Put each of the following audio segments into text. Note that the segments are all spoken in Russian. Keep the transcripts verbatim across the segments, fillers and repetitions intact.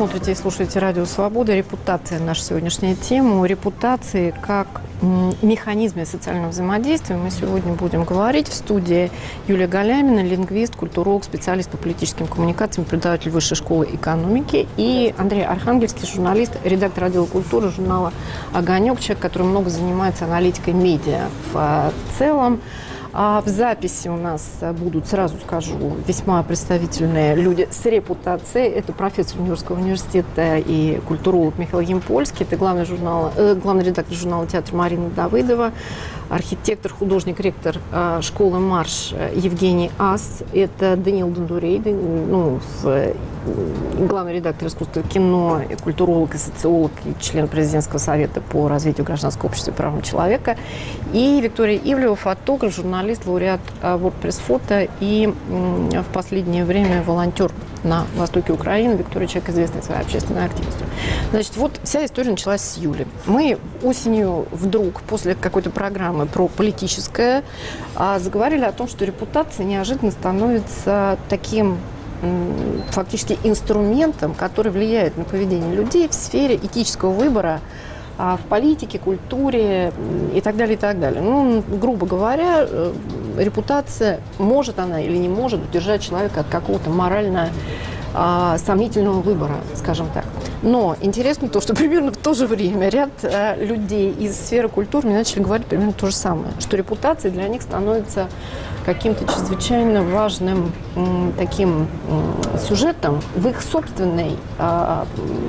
смотрите и слушаете Радио Свобода. Репутация – наша сегодняшняя тема. О репутации как механизме социального взаимодействия мы сегодня будем говорить. В студии Юлия Галямина, лингвист, культуролог, специалист по политическим коммуникациям, преподаватель Высшей школы экономики. И Андрей Архангельский, журналист, редактор отдела культуры журнала «Огонек», человек, который много занимается аналитикой медиа в целом. А в записи у нас будут, сразу скажу, весьма представительные люди с репутацией. Это профессор Нью-Йоркского университета и культуролог Михаил Ямпольский. Это главный, журнал, э, главный редактор журнала «Театр» Марина Давыдова. Архитектор, художник, ректор э, школы «Марш» Евгений Ас. Это Даниил Дондурей, ну, в, главный редактор искусства кино, культуролог и социолог, и член президентского совета по развитию гражданского общества и правам человека. И Виктория Ивлева, фотограф, журналист, лауреат WordPress фото и в последнее время волонтер на востоке Украины. Виктория — человек, известный своей общественной активностью. Значит, вот вся история началась с Юли. Мы осенью вдруг, после какой-то программы про политическое, заговорили о том, что репутация неожиданно становится таким фактически инструментом, который влияет на поведение людей в сфере этического выбора в политике, культуре и так далее, и так далее. Ну, грубо говоря, репутация, может она или не может удержать человека от какого-то морально а, сомнительного выбора, скажем так. Но интересно то, что примерно в то же время ряд а, людей из сферы культуры мне начали говорить примерно то же самое, что репутация для них становится каким-то чрезвычайно важным м, таким м, сюжетом в их собственной а,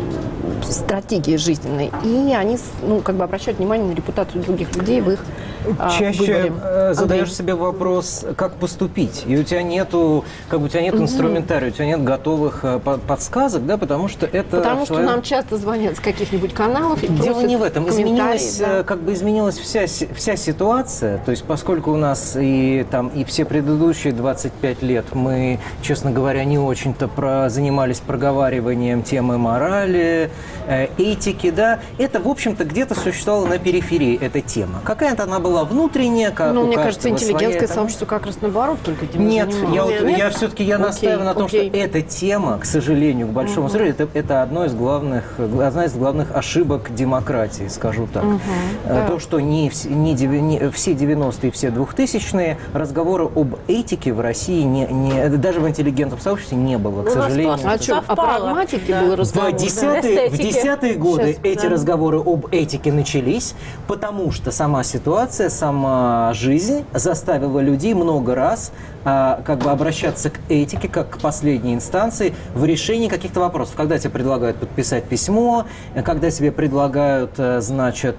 стратегии жизненной. И они, ну, как бы обращают внимание на репутацию других людей в их а, Чаще выборе. задаешь Андрей. себе вопрос, как поступить. И у тебя нету, как бы у тебя нет инструментария, у тебя нет готовых а, подсказок, да, потому что это... Потому что твоя... нам часто звонят с каких-нибудь каналов и Дело не в этом. Изменилась, да. как бы изменилась вся, вся ситуация. То есть, поскольку у нас и, там, и все предыдущие двадцать пять лет мы, честно говоря, не очень-то про, занимались проговариванием темы морали, э, этики, да, это, в общем-то, где-то существовало на периферии, эта тема. Какая-то она была внутренняя, как Ну, у мне кажется, интеллигентское своя, сообщество как раз наоборот только этим Нет, я, вот, Нет? я все-таки я Окей, настаиваю на том, окей. что эта тема, к сожалению, к большому сожалению, это, это одно из главных, одна из главных ошибок демократии, скажу так. Угу, да. То, что не, не, не все девяностые и все двухтысячные разговоры об этике в России, не, не, даже в интеллигентном сообществе не было, к Ну, сожалению. А что, о прагматике да. был разговор? В десятые, в десятые годы Сейчас, эти да. разговоры об этике начались, потому что сама ситуация, сама жизнь заставила людей много раз а, как бы обращаться к этике, как к последней инстанции в решении каких-то вопросов. Когда тебе предлагают подписать письмо, когда тебе предлагают, значит,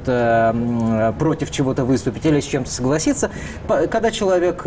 против чего-то выступить или с чем-то согласиться, когда человек,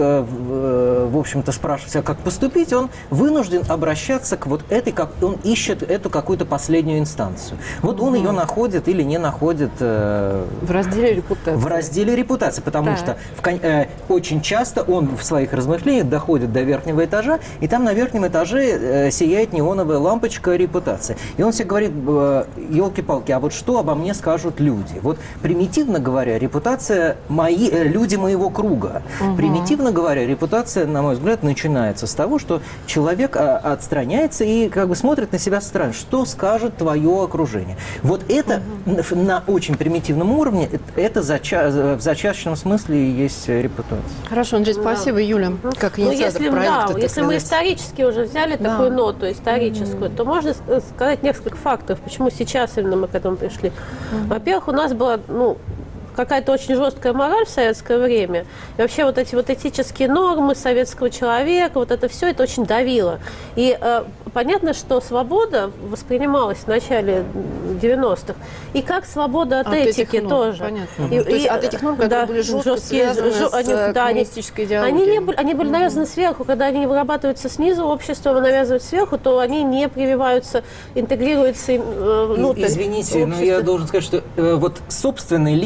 в общем-то, спрашивает себя, как поступить, он вынужден обращаться к вот этой, как он ищет эту какую-то последнюю инстанцию. Вот он ее находит или не находит в разделе репутации. В разделе репутации, потому Так. что в, э, очень часто он в своих размышлениях доходит до верхнего этажа, и там на верхнем этаже э, сияет неоновая лампочка репутации. И он себе говорит, э, елки-палки, а вот что обо мне скажут люди? Вот примитивно говоря, репутация мои, э, люди моего круга. Угу. Примитивно говоря, репутация, на мой взгляд, начинается с того, что человек э, отстраняется и как бы смотрит на себя со стороны. Что скажет твое окружение? Вот это угу. на очень примитивном уровне, это зача- в зачаточном смысле есть репутация. Хорошо, Андрей, спасибо. Да. Юля, как Ну, инициатор если, проекта. да, если мы исторически уже взяли Да. такую ноту историческую, mm-hmm. то можно сказать несколько фактов, почему сейчас именно мы к этому пришли. Mm-hmm. Во-первых, у нас была, ну, какая-то очень жесткая мораль в советское время. И вообще вот эти вот этические нормы советского человека, вот это все, это очень давило. И э, понятно, что свобода воспринималась в начале девяностых и как свобода от, от этики тоже. Понятно. И, То есть и, от этих норм, которые да, были жестко жесткие, связаны жё, с они, да, коммунистической они, идеологией. они, не были, они были навязаны mm-hmm. сверху. Когда они вырабатываются снизу, общество навязывает сверху, то они не прививаются, интегрируются э, внутрь. Извините, но я должен сказать, что э, вот собственная личная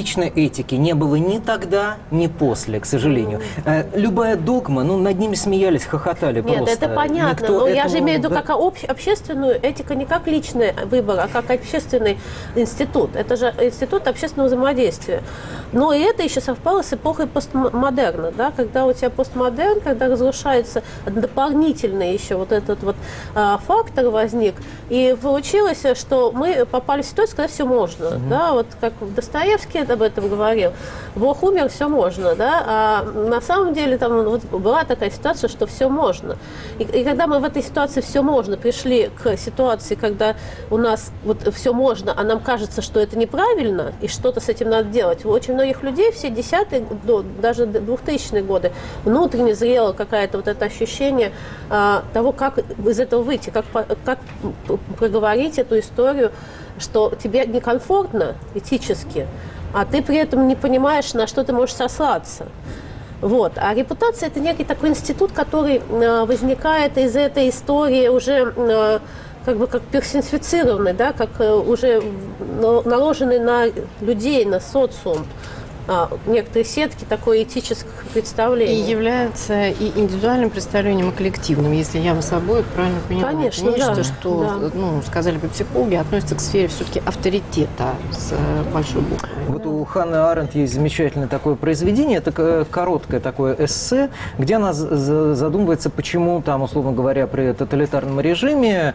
этики не было ни тогда, ни после, к сожалению. Э, любая догма, ну, над ними смеялись, хохотали Нет, просто. это понятно, Никто но я этому- же имею в виду да. как обще- общественную этику, не как личный выбор, а как общественный институт. Это же институт общественного взаимодействия. Но и это еще совпало с эпохой постмодерна, да, когда у тебя постмодерн, когда разрушается дополнительный еще вот этот вот а, фактор возник, и получилось, что мы попали в ситуацию, когда все можно, mm-hmm. да, вот как Достоевский об этом говорил, Бог умер, все можно, да, а на самом деле там вот была такая ситуация, что все можно. И, и когда мы в этой ситуации все можно пришли к ситуации, когда у нас вот все можно, а нам кажется, что это неправильно, и что-то с этим надо делать. У очень многих людей все десятые, даже двухтысячные годы внутренне зрело какое-то вот это ощущение а, того, как из этого выйти, как, как проговорить эту историю, что тебе некомфортно этически, а ты при этом не понимаешь, на что ты можешь сослаться. Вот. А репутация – это некий такой институт, который э, возникает из этой истории уже э, как бы как персонифицированный, да, как э, уже наложенный на людей, на социум. А, некоторые сетки такое этическое представление. И является и индивидуальным представлением, и коллективным, если я с собой правильно поняла. Конечно, это нечто, да, что, да. ну, сказали бы психологи, относится к сфере все-таки авторитета с большой буквы. Вот у Ханны Аренд есть замечательное такое произведение, это короткое такое эссе, где она задумывается, почему там, условно говоря, при тоталитарном режиме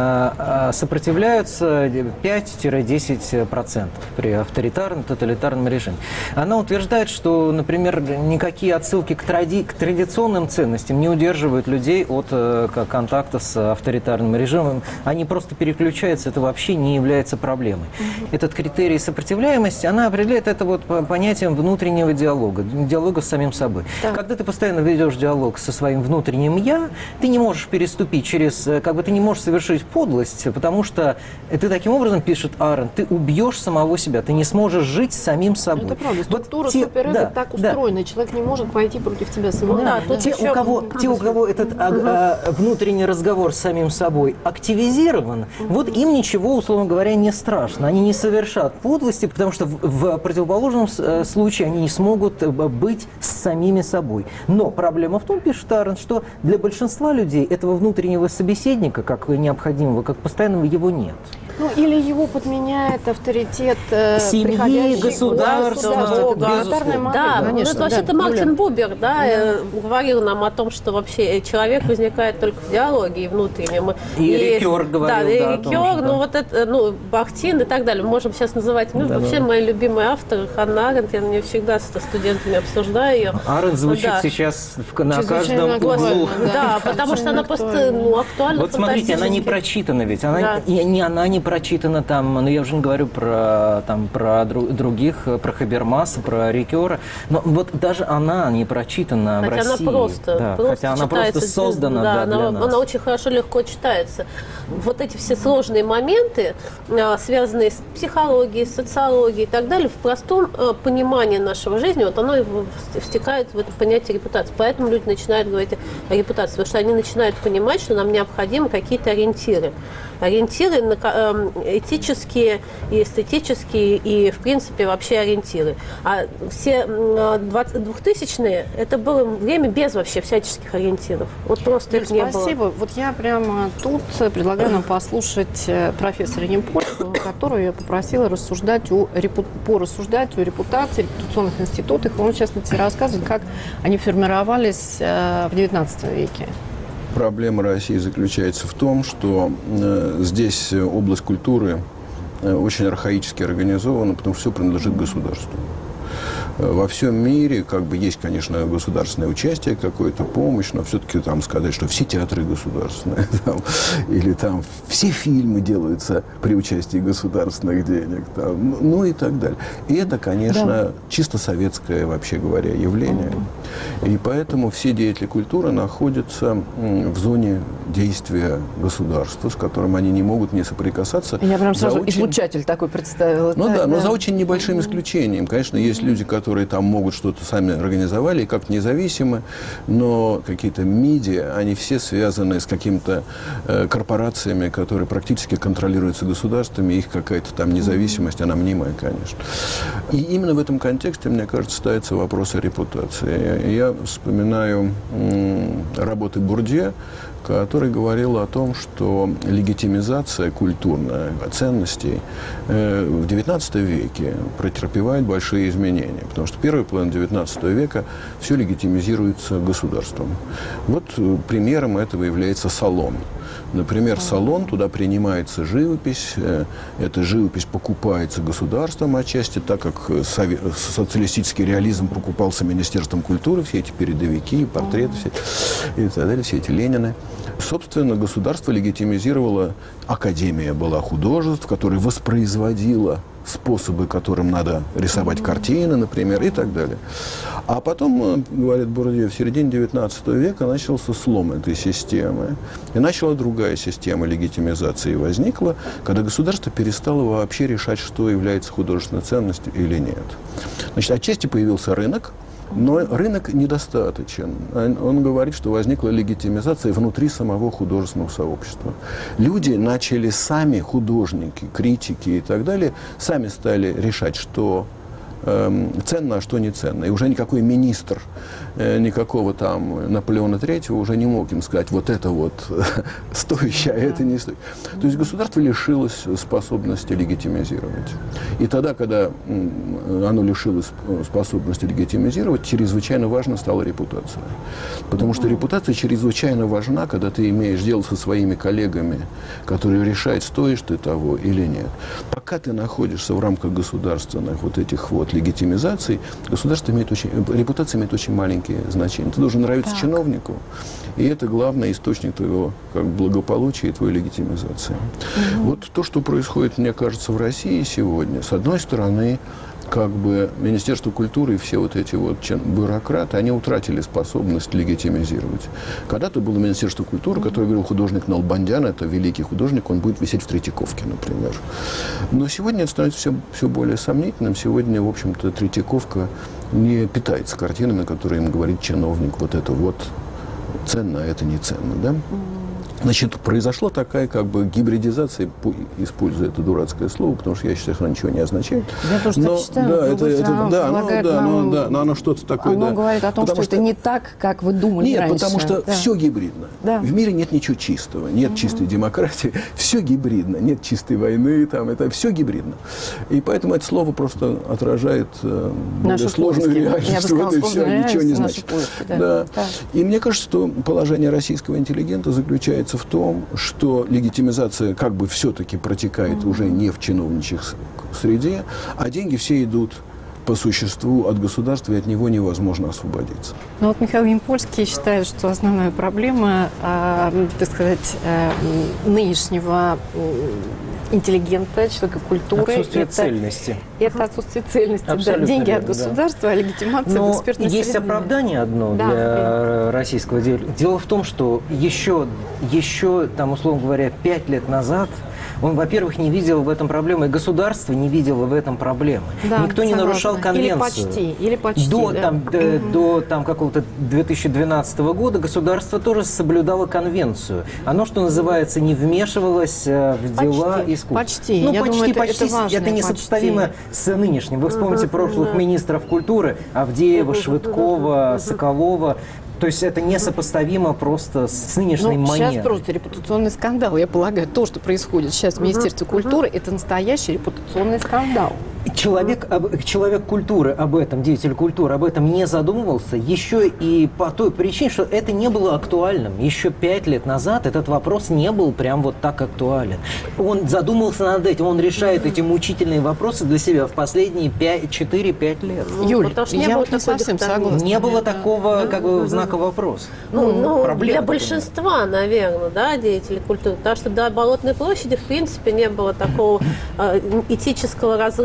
э, сопротивляются пять-десять процентов при авторитарном, тоталитарном режиме. Она утверждает, что, например, никакие отсылки к, тради... к традиционным ценностям не удерживают людей от э, контакта с авторитарным режимом. Они просто переключаются, это вообще не является проблемой. Mm-hmm. Этот критерий сопротивляемости, она определяет это вот понятием внутреннего диалога, диалога с самим собой. Да. Когда ты постоянно ведешь диалог со своим внутренним «я», ты не можешь переступить через, как бы ты не можешь совершить подлость, потому что ты таким образом, пишет Аренд, ты убьешь самого себя, ты не сможешь жить с самим собой. Это правда. Структура вот те, суперэго да, так устроена, да. Человек не может пойти против тебя самого. Да, да. Те, у кого, те, у кого этот а, а, внутренний разговор с самим собой активизирован, угу. вот им ничего, условно говоря, не страшно. Они не совершат подлости, потому что в, в противоположном случае они не смогут быть с самими собой. Но проблема в том, пишет Аренд, что для большинства людей этого внутреннего собеседника, как необходимого, как постоянного, его нет. Ну, или его подменяет авторитет э, семьи, государства, да, да, конечно, ну, это вообще-то да, Мартин Юля. Бубер, да, да. говорил нам о том, что вообще человек возникает только в диалоге и внутреннем. И, и Рикер говорил, да, да, и о Рикер, том, что, ну да. вот это, ну, Бахтин и так далее. Мы можем сейчас называть, ну, да, вообще да. мои любимые авторы, Ханна Аренд, я на нее всегда с студентами обсуждаю ее. Аренд звучит да. сейчас в, на каждом актуально, углу. да, Да, потому что она просто ну, актуальна. Вот смотрите, она не прочитана ведь, она, Да. и, не, она не прочитана там, ну я уже не говорю про, там, про дру, других, про Хабермаса, про Рикера, но вот даже она не прочитана хотя в России. Она просто, да, просто хотя она просто читается, создана да, да, она, для нас. она очень хорошо, легко читается. Вот эти все сложные моменты, связанные с психологией, с социологией и так далее, в простом понимании нашего жизни, вот оно и втекает в это понятие репутации. Поэтому люди начинают говорить о репутации, потому что они начинают понимать, что нам необходимы какие-то ориентиры. Ориентиры этические и эстетические, и, в принципе, вообще ориентиры. А все двухтысячные – это было время без вообще всяческих ориентиров. Вот просто Юль, их не спасибо. было. Вот я прямо тут предлагаю нам послушать профессора Немпольского, которую я попросила рассуждать о, репу... порассуждать о репутации, репутационных институтах. Он, в частности, рассказывает, как они формировались в девятнадцатом веке. Проблема России заключается в том, что э, здесь область культуры э, очень архаически организована, потому что все принадлежит государству. Во всем мире, как бы, есть, конечно, государственное участие, какое-то помощь, но все-таки там сказать, что все театры государственные, там, или там все фильмы делаются при участии государственных денег, там, ну и так далее. И это, конечно, да. чисто советское, вообще говоря, явление. И поэтому все деятели культуры находятся в зоне действия государства, с которым они не могут не соприкасаться. Я прям сразу очень... излучатель такой представила. Ну так, да, да, но за очень небольшим исключением. Конечно, есть люди, которые которые там могут что-то сами организовали и как независимы, но какие-то медиа, они все связаны с какими-то э, корпорациями, которые практически контролируются государствами, их какая-то там независимость, она мнимая, конечно. И именно в этом контексте, мне кажется, ставится вопрос о репутации. Я вспоминаю м, работы Бурдье, который говорил о том, что легитимизация культурная ценностей э, в девятнадцатом веке претерпевает большие изменения, потому что первый половина девятнадцатого века все легитимизируется государством. Вот э, примером этого является салон. Например, салон, туда принимается живопись, э, эта живопись покупается государством отчасти, так как сове- социалистический реализм покупался Министерством культуры, все эти передовики, портреты все, и так далее, все эти Ленины. Собственно, государство легитимизировало, академия была художеств, которая воспроизводила способы, которым надо рисовать картины, например, и так далее. А потом, говорит Бурдье, в середине девятнадцатого века начался слом этой системы. И начала другая система легитимизации возникла, когда государство перестало вообще решать, что является художественной ценностью или нет. Значит, отчасти появился рынок, но рынок недостаточен. Он говорит, что возникла легитимизация внутри самого художественного сообщества. Люди начали сами, художники, критики и так далее, сами стали решать, что э, ценно, а что не ценно. И уже никакой министр, э, никакого там Наполеона Третьего уже не мог им сказать, вот это вот стоящее, а это не стоит. То есть государство лишилось способности легитимизировать. И тогда, когда оно лишилось способности легитимизировать, чрезвычайно важно стала репутация. Потому что репутация чрезвычайно важна, когда ты имеешь дело со своими коллегами, которые решают, стоишь ты того или нет. Пока ты находишься в рамках государственных вот этих вот легитимизаций, государство имеет очень, репутация имеет очень маленькие значения. Ты должен нравиться так. чиновнику, и это главный источник твоего как, благополучия и твоей легитимизации. Угу. Вот то, что происходит, мне кажется, в России сегодня, с одной стороны, как бы Министерство культуры и все вот эти вот бюрократы, они утратили способность легитимизировать. Когда-то было Министерство культуры, которое говорил художник Налбандян, это великий художник, он будет висеть в Третьяковке, например. Но сегодня это становится все, все более сомнительным. Сегодня, в общем-то, Третьяковка не питается картинами, которые им говорит чиновник, вот это вот ценно, а это не ценно, да? Значит, произошла такая как бы гибридизация, используя это дурацкое слово, потому что я считаю, что оно ничего не означает. Я тоже но, так считаю, да, это, это, да, ну, да, нам, ну, да, но оно что-то такое. Оно да. говорит о том, потому что, что это не так, как вы думали Нет, раньше. потому что да. все гибридно. Да. В мире нет ничего чистого, нет угу. чистой демократии, все гибридно, нет чистой войны, там, это все гибридно. И поэтому это слово просто отражает э, более сложную реальность. Вот и все, ничего не значит. Поиски, да. Да. Да. И мне кажется, что положение российского интеллигента заключается в том, что легитимизация как бы все-таки протекает mm-hmm. уже не в чиновничьей среде, а деньги все идут по существу от государства, и от него невозможно освободиться. Ну вот Михаил Ямпольский считает, что основная проблема, э, так сказать, э, нынешнего э, интеллигента, человека культуры. Отсутствие это, цельности. Это отсутствие цельности. Да. Деньги верно, от государства, да. а легитимация Но в экспертной есть среде. оправдание одно да, для да. российского дела. Дело в том, что еще, еще там, условно говоря, пять лет назад он, во-первых, не видел в этом проблемы, и государство не видело в этом проблемы. Да, Никто не согласна. нарушал конвенцию. Или почти, или почти. До, да. там, угу. до там, какого-то две тысячи двенадцатого года государство тоже соблюдало конвенцию. Оно, что называется, не вмешивалось в дела почти, искусства. Почти. Ну, Я почти, думаю, это, почти. Это, важно, это несопоставимо почти. с нынешним. Вы вспомните uh-huh, прошлых uh-huh. министров культуры Авдеева, uh-huh, Швыдкова, uh-huh. Соколова. То есть это несопоставимо просто с нынешней ну, манерой. Сейчас просто репутационный скандал. Я полагаю, то, что происходит сейчас в Министерстве uh-huh, культуры, uh-huh. это настоящий репутационный скандал. Человек, об, человек культуры об этом, деятель культуры об этом не задумывался еще и по той причине, что это не было актуальным. Еще пять лет назад этот вопрос не был прям вот так актуален. Он задумался над этим, он решает эти мучительные вопросы для себя в последние четыре-пять лет. Юль, потому что не я было не совсем согласна. Не было такого как бы знака вопроса. Ну, ну для большинства, наверное, да, деятелей культуры. Потому что до Болотной площади, в принципе, не было такого э, этического разрыва да,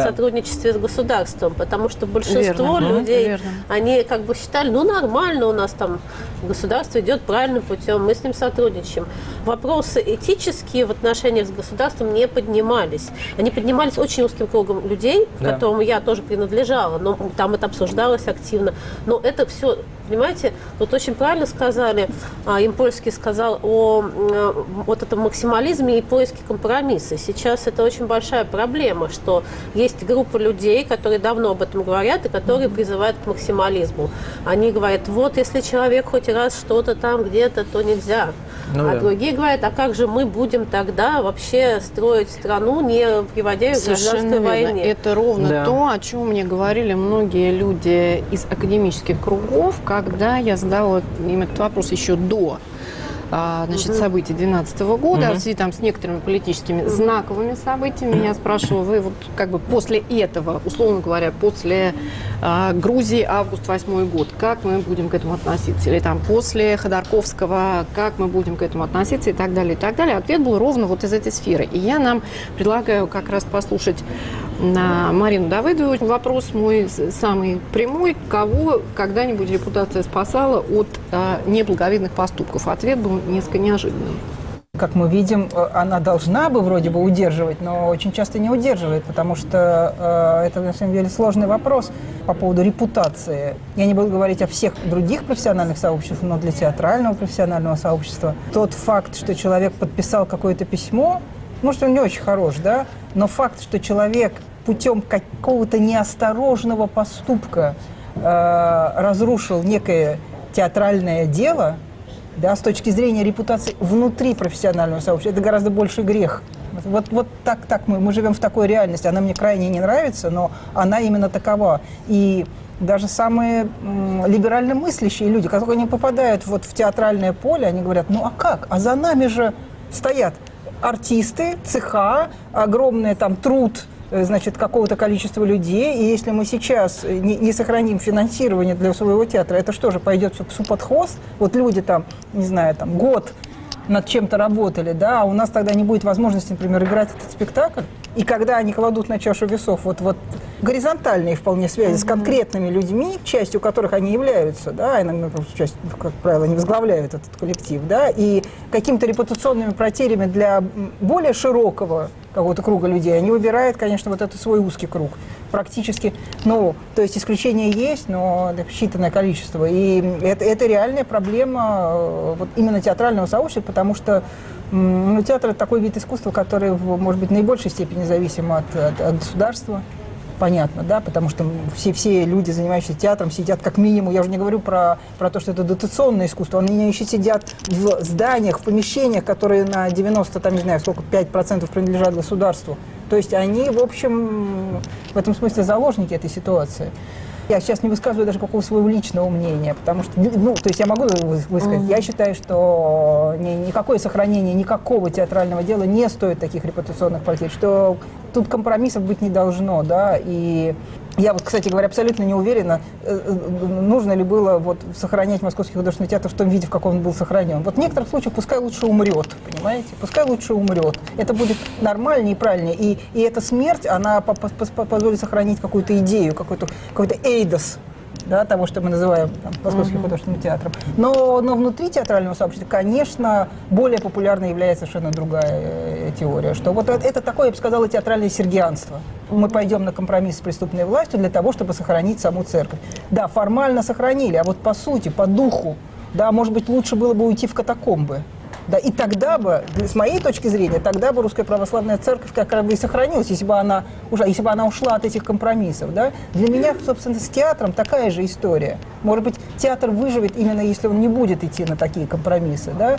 сотрудничестве с государством, потому что большинство Верно. людей, Верно. они как бы считали, ну нормально у нас там государство идет правильным путем, мы с ним сотрудничаем. Вопросы этические в отношениях с государством не поднимались. Они поднимались очень узким кругом людей, Да. к которому я тоже принадлежала, но там это обсуждалось активно. Но это все, понимаете, вот очень правильно сказали, а, Импольский сказал о э, вот этом максимализме и поиске компромисса. Сейчас это очень большая проблема, что есть группа людей, которые давно об этом говорят и которые призывают к максимализму. Они говорят, вот если человек хоть раз что-то там где-то, то нельзя. Ну а да. другие говорят, а как же мы будем тогда вообще строить страну, не приводя ее к Совершенно гражданской верно. войне? Это ровно Да. то, о чем мне говорили многие люди из академических кругов, когда я задала им этот вопрос еще до а, значит, событий две тысячи двенадцатого года, Мгм. в связи там, с некоторыми политическими знаковыми событиями. Меня спрашивала, вы вот как бы после этого, условно говоря, после а, Грузии, август восьмой год, как мы будем к этому относиться? Или там после Ходорковского, как мы будем к этому относиться и так далее, и так далее. Ответ был ровно вот из этой сферы. И я нам предлагаю как раз послушать на Марину Давыдову. Вопрос мой самый прямой. Кого когда-нибудь репутация спасала от а, неблаговидных поступков? Ответ был несколько неожиданным. Как мы видим, она должна бы вроде бы удерживать, но очень часто не удерживает, потому что э, это на самом деле сложный вопрос по поводу репутации. Я не буду говорить о всех других профессиональных сообществах, но для театрального профессионального сообщества тот факт, что человек подписал какое-то письмо, может, он не очень хорош, да, но факт, что человек путем какого-то неосторожного поступка э, разрушил некое театральное дело, да, с точки зрения репутации внутри профессионального сообщества, это гораздо больший грех. Вот, вот так, так мы, мы живем в такой реальности. Она мне крайне не нравится, но она именно такова. И даже самые м, либерально мыслящие люди, которые не попадают вот в театральное поле, они говорят, ну а как? А за нами же стоят артисты, цеха, огромный там труд, значит, какого-то количества людей, и если мы сейчас не, не сохраним финансирование для своего театра, это что же, пойдет все псу под хвост? Вот люди там, не знаю, там год над чем-то работали, да, а у нас тогда не будет возможности, например, играть этот спектакль. И когда они кладут на чашу весов вот, вот горизонтальные вполне связи mm-hmm. с конкретными людьми, частью которых они являются, да, иногда, часть, как правило, не возглавляют этот коллектив, да, и какими-то репутационными потерями для более широкого какого-то круга людей, они выбирают, конечно, вот этот свой узкий круг. Практически, ну, то есть исключения есть, но считанное количество. И это, это реальная проблема вот именно театрального сообщества, потому что ну, театр – это такой вид искусства, который, может быть, в наибольшей степени зависим от, от, от государства. Понятно, да, потому что все, все люди, занимающиеся театром, сидят как минимум, я уже не говорю про, про то, что это дотационное искусство, они еще сидят в зданиях, в помещениях, которые на девяносто, там, не знаю, сколько, пять процентов принадлежат государству. То есть они, в общем, в этом смысле заложники этой ситуации. Я сейчас не высказываю даже какого своего личного мнения, потому что, ну, то есть я могу высказать, mm-hmm. я считаю, что ни, никакое сохранение никакого театрального дела не стоит таких репутационных потерь, что тут компромиссов быть не должно, да, и я вот, кстати говоря, абсолютно не уверена, нужно ли было вот сохранять Московский художественный театр в том виде, в каком он был сохранен. Вот в некоторых случаях пускай лучше умрет, понимаете, пускай лучше умрет. Это будет нормальнее и правильнее, и, и эта смерть, она позволит сохранить какую-то идею, какой-то, какой-то эйдос, да, того, что мы называем там, Московским mm-hmm. художественным театром. Но, но внутри театрального сообщества, конечно, более популярной является совершенно другая э, теория, что вот это, это такое, я бы сказала, театральное сергианство. Мы пойдем на компромисс с преступной властью для того, чтобы сохранить саму церковь. Да, формально сохранили, а вот по сути, по духу, да, может быть, лучше было бы уйти в катакомбы. Да, и тогда бы, с моей точки зрения, тогда бы Русская Православная Церковь как бы и сохранилась, если бы она, если бы она ушла от этих компромиссов. Да? Для меня, собственно, с театром такая же история. Может быть, театр выживет именно если он не будет идти на такие компромиссы. Да?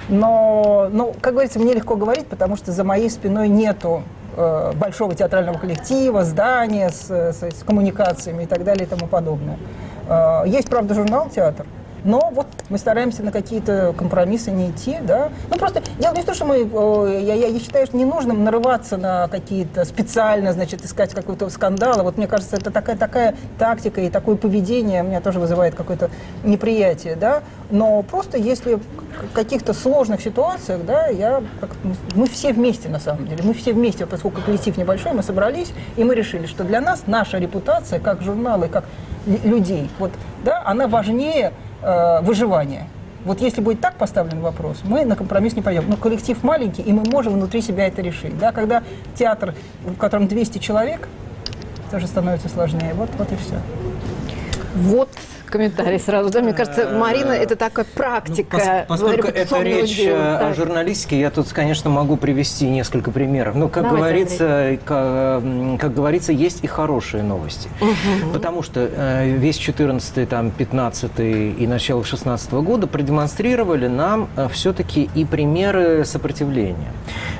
Но, ну, как говорится, мне легко говорить, потому что за моей спиной нету э, большого театрального коллектива, здания с, с, с коммуникациями и так далее и тому подобное. Э, есть, правда, журнал «Театр», но но вот мы стараемся на какие-то компромиссы не идти, да. Ну, просто дело не в том, что мы, я, я считаю, что не нужно нарываться на какие-то специально, значит, искать какого-то скандала. Вот мне кажется, это такая, такая тактика и такое поведение меня тоже вызывает какое-то неприятие, да. Но просто если в каких-то сложных ситуациях, да, я, мы все вместе на самом деле, мы все вместе, поскольку коллектив небольшой, мы собрались, и мы решили, что для нас наша репутация, как журнала и как людей, вот, да, она важнее э, выживания. Вот если будет так поставлен вопрос, мы на компромисс не пойдем. Но коллектив маленький, и мы можем внутри себя это решить. Да? Когда театр, в котором двести человек, тоже становится сложнее. Вот, вот и все. Вот комментарий сразу, да? Мне кажется, Марина, это такая практика. Ну, поскольку это речь дела, о так. журналистике, я тут, конечно, могу привести несколько примеров. Но, как, Давайте, говорится, как, как говорится, есть и хорошие новости. Угу. Потому что э, весь четырнадцатый, там, пятнадцатый и начало шестнадцатого года продемонстрировали нам э, все-таки и примеры сопротивления.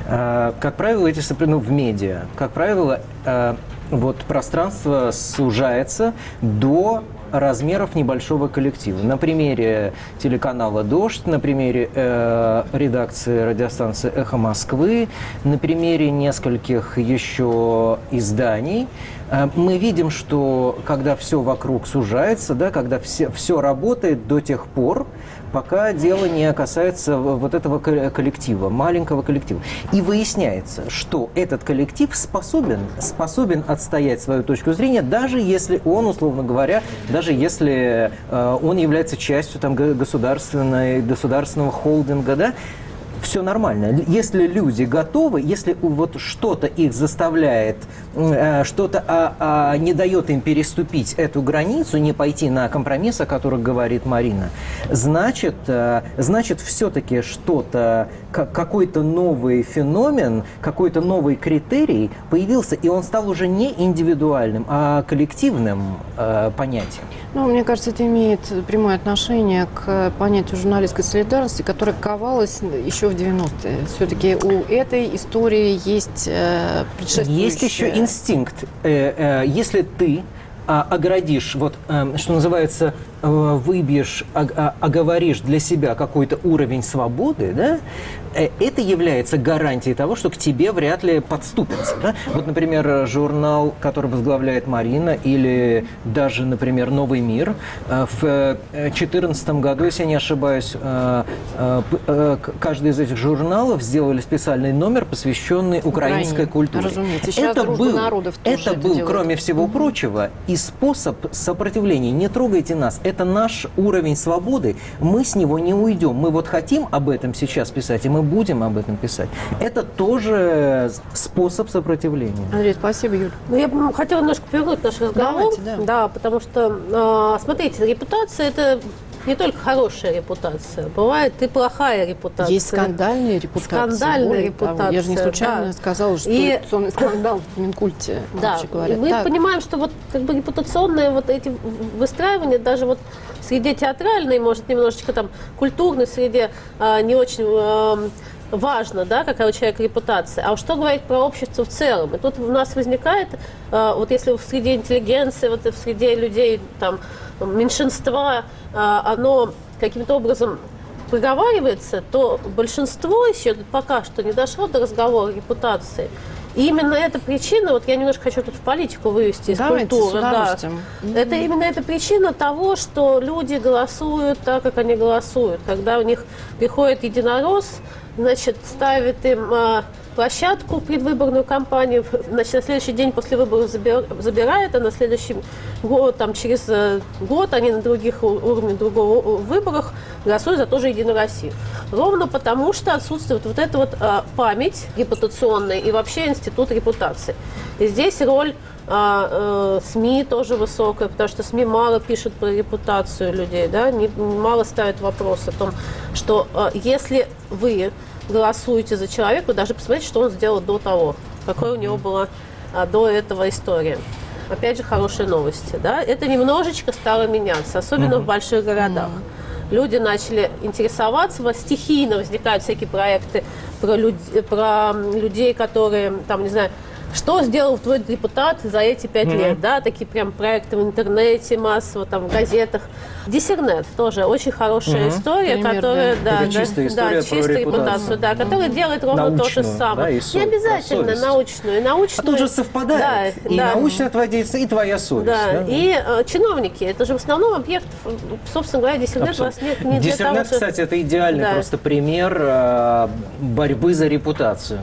Э, как правило, эти сопротивления, ну, в медиа, как правило, э, вот пространство сужается до размеров небольшого коллектива. На примере телеканала «Дождь», на примере э, редакции радиостанции «Эхо Москвы», на примере нескольких еще изданий, э, мы видим, что когда все вокруг сужается, да, когда все, все работает до тех пор, пока дело не касается вот этого коллектива, маленького коллектива. И выясняется, что этот коллектив способен, способен отстоять свою точку зрения, даже если он, условно говоря, даже если э, он является частью там, государственной, государственного холдинга, да, все нормально. Если люди готовы, если вот что-то их заставляет, что-то а, а, не дает им переступить эту границу, не пойти на компромисс, о котором говорит Марина, значит, значит все-таки что-то, какой-то новый феномен, какой-то новый критерий появился, и он стал уже не индивидуальным, а коллективным э, понятием. Ну, мне кажется, это имеет прямое отношение к понятию журналистской солидарности, которая ковалась еще в девяностые. Все-таки у этой истории есть э, предшествующая. Есть еще инстинкт. Э, э, если ты а, оградишь, вот, э, что называется, э, выбьешь, а, оговоришь для себя какой-то уровень свободы, да, э, это является гарантией того, что к тебе вряд ли подступятся. Да? Вот, например, журнал, который возглавляет Марина, или даже, например, «Новый мир», э, в две тысячи четырнадцатом году, если я не ошибаюсь, э, э, э, каждый из этих журналов сделали специальный номер, посвященный украинской Украине, культуре. Разумеется. Сейчас это был, народов тоже это это был делает. Кроме всего mm-hmm. прочего, и способ сопротивления. Не трогайте нас. Это наш уровень свободы. Мы с него не уйдем. Мы вот хотим об этом сейчас писать, и мы будем об этом писать. Это тоже способ сопротивления. Андрей, спасибо, Юль. Ну, я бы хотела немножко повернуть наш разговор. Давайте, да. Да, потому что, э, смотрите, репутация – это не только хорошая репутация, бывает и плохая репутация. Есть скандальные репутации. Скандальная репутация. Того. Я же не случайно да. сказала, что и... репутационный скандал в Минкульте. Да, говоря. и мы так. понимаем, что вот как бы репутационные вот эти выстраивания, даже вот в среде театральной, может, немножечко там культурной среде э, не очень э, важно, да, какая у человека репутация. А что говорить про общество в целом? И тут у нас возникает, э, вот если в среде интеллигенции, вот в среде людей, там, меньшинства, э, оно каким-то образом проговаривается, то большинство еще пока что не дошло до разговора о репутации. И именно эта причина, вот я немножко хочу тут в политику вывести из Давайте, культуры. Да. Mm-hmm. Это именно эта причина того, что люди голосуют так, как они голосуют. Когда у них приходит единорос, значит, ставит им а, площадку, предвыборную кампанию, значит, на следующий день после выборов забир, забирает, а на следующий год, там, через год они на других уровнях другого выборах голосуют за тоже Единую Россию. Ровно потому, что отсутствует вот эта вот а, память репутационная и вообще институт репутации. И здесь роль а, э, СМИ тоже высокая, потому что СМИ мало пишут про репутацию людей, да, не, мало ставят вопрос о том, что а, если вы голосуете за человека, вы должны посмотреть, что он сделал до того, какой у него была а, до этого история. Опять же, хорошие новости, да, это немножечко стало меняться, особенно mm-hmm. в больших городах. Mm-hmm. Люди начали интересоваться, стихийно возникают всякие проекты про, люд... про людей, которые, там, не знаю, что сделал твой депутат за эти пять Mm-hmm. лет, да, такие прям проекты в интернете массово, там, в газетах. Диссернет тоже очень хорошая Mm-hmm. история, Пример, которая, да. да, Это да, чистая да, история про чистая репутацию. репутацию, да, которая делает ровно то же Научную, самое. да, и Не совесть, обязательно совесть. научную, и научную. А тут же совпадает Да, и да. научная твоя деятельность, и твоя совесть. Да, да? и э, чиновники, это же в основном объект, собственно говоря, диссернет у вас нет не для того, Диссернет, что- кстати, это идеальный Да. просто пример э, борьбы за репутацию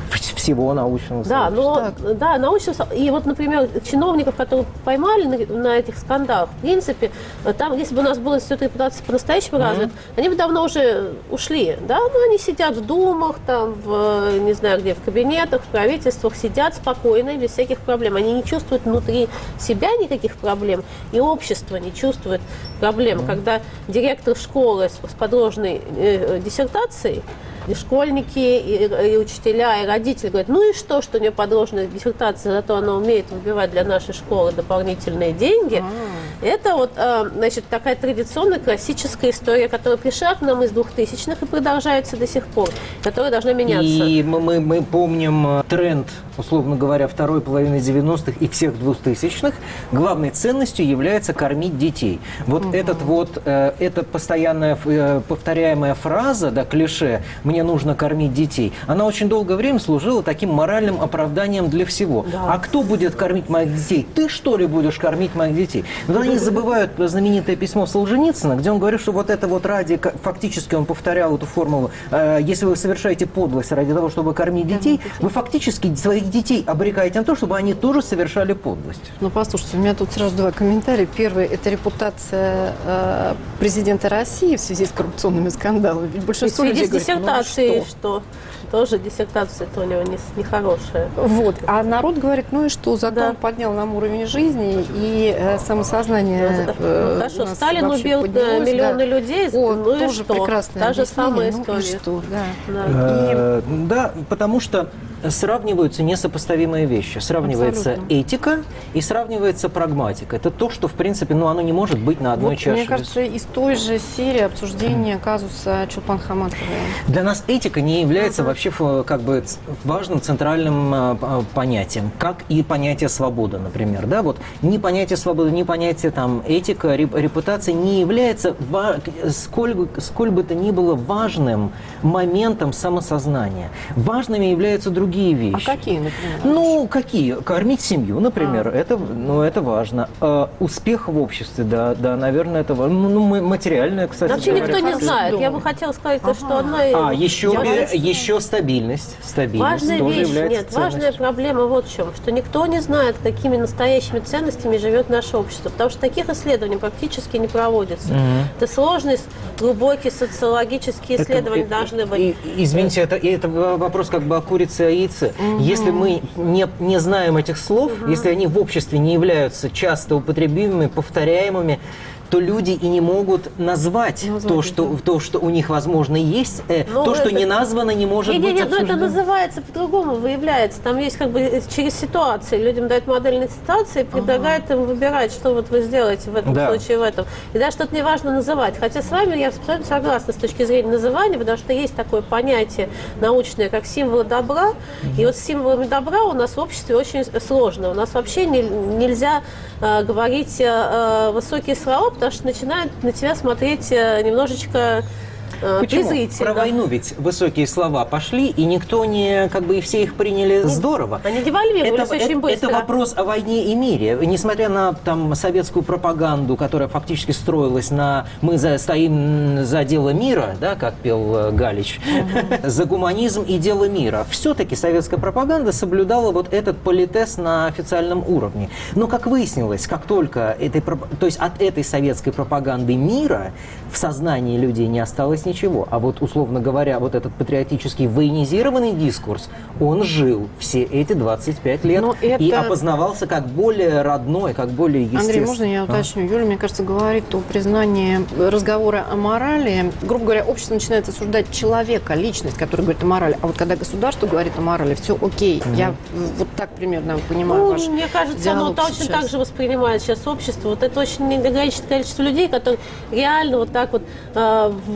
всего научного Да, сообщества. но, да, научно. И вот, например, чиновников, которых поймали на, на этих скандалах, в принципе, там, если бы у нас был институт репутации по-настоящему mm-hmm. развит, они бы давно уже ушли, да, но они сидят в думах, там, в, не знаю где, в кабинетах, в правительствах, сидят спокойно, без всяких проблем. Они не чувствуют внутри себя никаких проблем, и общество не чувствует проблем. Mm-hmm. Когда директор школы с, с подложной э, диссертацией, и школьники, и, и учителя, и родители говорят, ну и что, что у нее подложная диссертация, зато она умеет выбивать для нашей школы дополнительные деньги. А-а-а. Это вот, значит, такая традиционная классическая история, которая пришла к нам из двухтысячных и продолжается до сих пор, которая должна меняться. И мы, мы, мы помним тренд, условно говоря, второй половины девяностых и всех двухтысячных. Главной ценностью является кормить детей. Вот угу. этот вот, э, эта постоянная э, повторяемая фраза, да, клише «мне нужно кормить детей», она очень долгое время служила таким моральным оправданием для всего. Да. А кто будет кормить моих детей? Ты, что ли, будешь кормить моих детей? Но они забывают знаменитое письмо Солженицына, где он говорит, что вот это вот ради, фактически он повторял эту формулу, э, если вы совершаете подлость ради того, чтобы кормить детей, вы фактически своих детей обрекаете на то, чтобы они тоже совершали подлость. Ну, послушайте, у меня тут сразу два комментария. Первый – это репутация э, президента России в связи с коррупционными скандалами. Ведь большинство людей говорит, диссертацией, ну, что? что? Тоже диссертация-то у него не, не хорошая. Вот. А народ говорит, ну и что, зато да. он поднял нам уровень жизни и э, самосознание. Ну, э, хорошо, Сталин убил поднялось, миллионы да. людей, О, ну и тоже что? прекрасное Та же объяснение, самая ну история. И что? Да. Да. Э, да, потому что сравниваются несопоставимые вещи. Сравнивается Абсолютно. этика и сравнивается прагматика. Это то, что, в принципе, ну, оно не может быть на одной Вот, чаше. мне кажется, из той же серии обсуждения казуса Чулпан Хаматовой. Для нас этика не является uh-huh. вообще как бы важным центральным э, понятием, как и понятие свободы, например. Да? Вот ни понятие свободы, ни понятие там, этика, репутация не является ва- сколь, бы, сколь бы то ни было важным моментом самосознания. Важными являются другие вещи. А какие, например? Ну, какие? Кормить семью, например, а. это, ну, это важно. А, успех в обществе, да, да, наверное, это важно. Ну, материальное, кстати Вообще говоря. никто не знает. Я бы хотела сказать, ага. что одна... А, еще, Я еще стабильность. Стабильность важная тоже вещь, является нет, важная проблема вот в чем, что никто не знает, какими настоящими ценностями живет наше общество, потому что таких исследований практически не проводится. Угу. Это сложные, глубокие социологические исследования это, должны быть. И, извините, это, это вопрос как бы о курице и о яйце. Угу. Если мы не, не знаем этих слов, угу. если они в обществе не являются часто употребимыми, повторяемыми, то люди и не могут назвать, назвать то, что, то, что у них, возможно, есть, э, то, это... что не названо, не может не, быть не, не, обсуждено. Но это называется по-другому, выявляется. Там есть как бы через ситуации. Людям дают модельные ситуации и предлагают ага. им выбирать, что вот вы сделаете в этом да. случае, в этом. И даже что-то не важно называть. Хотя с вами я абсолютно согласна с точки зрения называния, потому что есть такое понятие научное, как символы добра. И вот с символами добра у нас в обществе очень сложно. У нас вообще не, нельзя э, говорить э, высокие слова, потому что начинают на тебя смотреть немножечко э, презрительно. Про войну ведь высокие слова пошли, и никто не, как бы и все их приняли Они, здорово. Они девальвировались это, очень это, быстро. Это вопрос о войне и мире. Несмотря на там советскую пропаганду, которая фактически строилась на «мы за, стоим за дело мира», да, как пел Галич, uh-huh. за гуманизм и дело мира, все-таки советская пропаганда соблюдала вот этот политез на официальном уровне. Но, как выяснилось, как только этой, то есть от этой советской пропаганды мира в сознании людей не осталось ничего. А вот, условно говоря, вот этот патриотический военизированный дискурс, он жил все эти двадцать пять лет это... и опознавался как более родной, как более естественный. Андрей, можно я уточню? А? Юля, мне кажется, говорит о признании разговора о морали. Грубо говоря, общество начинает осуждать человека, личность, которая говорит о морали. А вот когда государство говорит о морали, все окей. Mm-hmm. Я вот так примерно понимаю ну, ваш мне кажется, оно точно сейчас. так же воспринимает сейчас общество. Вот это очень неограниченное количество людей, которые реально вот так вот э, в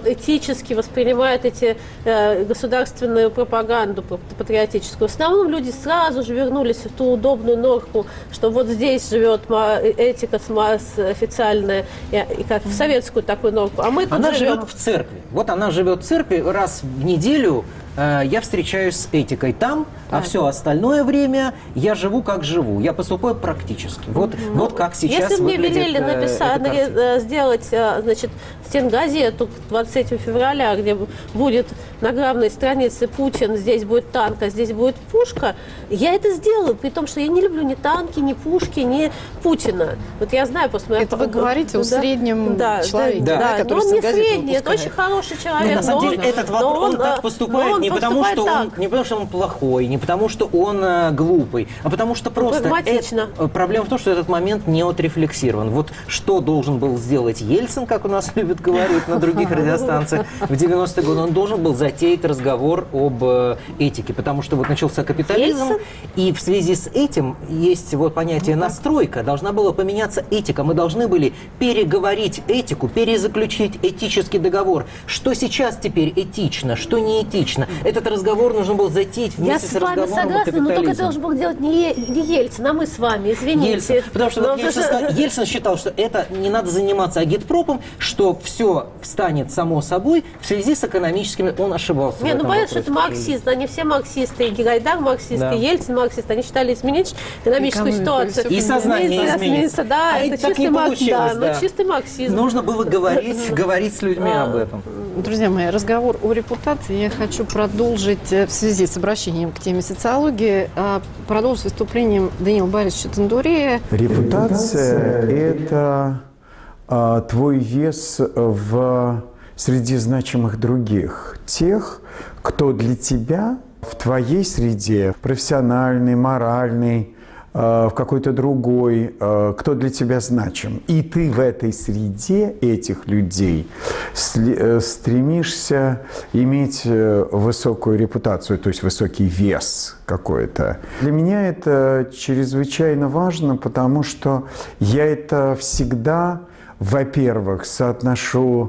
этически воспринимает эти э, государственную пропаганду патриотическую. В основном люди сразу же вернулись в ту удобную норку, что вот здесь живет этика официальная, и, и как в советскую такую норку. А мы тут она живем... живет в церкви. Вот она живет в церкви раз в неделю. Э, я встречаюсь с этикой там, а все остальное время я живу как живу. Я поступаю практически. Вот, ну, вот как сейчас если выглядит. Если мне велели написать, э, сделать, э, значит, стенгазету двадцать третьего февраля, где будет на главной странице Путин, здесь будет танк, а здесь будет пушка, я это сделаю, при том, что я не люблю ни танки, ни пушки, ни Путина. Вот я знаю после... Это вы говорите о да, среднем да, человеке, да, да, да, который но он не средний, выпускает. это очень хороший человек. Нет, на самом деле, он, этот вопрос, он, он так поступает он не, потому, что он, так. не потому, что он плохой, не потому, что он э, глупый, а потому что просто... Прагматично. Это, проблема в том, что этот момент не отрефлексирован. Вот что должен был сделать Ельцин, как у нас любят говорить на других радиостанциях, в девяностые годы, он должен был затеять разговор об э, этике, потому что вот начался капитализм, Ельцин? и в связи с этим есть вот понятие настройка, должна была поменяться этика. Мы должны были переговорить этику, перезаключить этический договор. Что сейчас теперь этично, что не этично. Этот разговор нужно было затеять вместе Я с с вами разговором о согласна, но только капитализме. это должен был делать не, не Ельцин, а мы с вами, извините. Ельцин. Потому что Но вот Ельцин, потому что- сказал- Ельцин считал, что это не надо заниматься агитпропом, что все встанет само собой в связи с экономическими. Он ошибался. Не, в ну этом понятно, что это вопросе. марксист, они все марксисты, и Гайдар марксист, Да. и Ельцин марксист, они считали изменить экономическую Экономику, ситуацию. и всё сознание Измениться, изменится. Да, А это это так чистый, не марк- получилось, да, да. ну, чистый марксизм. Нужно было говорить, говорить с людьми об этом. Друзья мои, разговор о репутации я хочу продолжить э, в связи с обращением к теме социологии, а, продолжить выступлением Даниила Борисовича Тандурея. Репутация – это а, твой вес в среди значимых других, тех, кто для тебя в твоей среде, профессиональной, моральной, а, в какой-то другой, а, кто для тебя значим. И ты в этой среде этих людей сли- э, стремишься иметь э, высокую репутацию, то есть высокий вес какой-то. Для меня это чрезвычайно важно, потому что я это всегда, во-первых, соотношу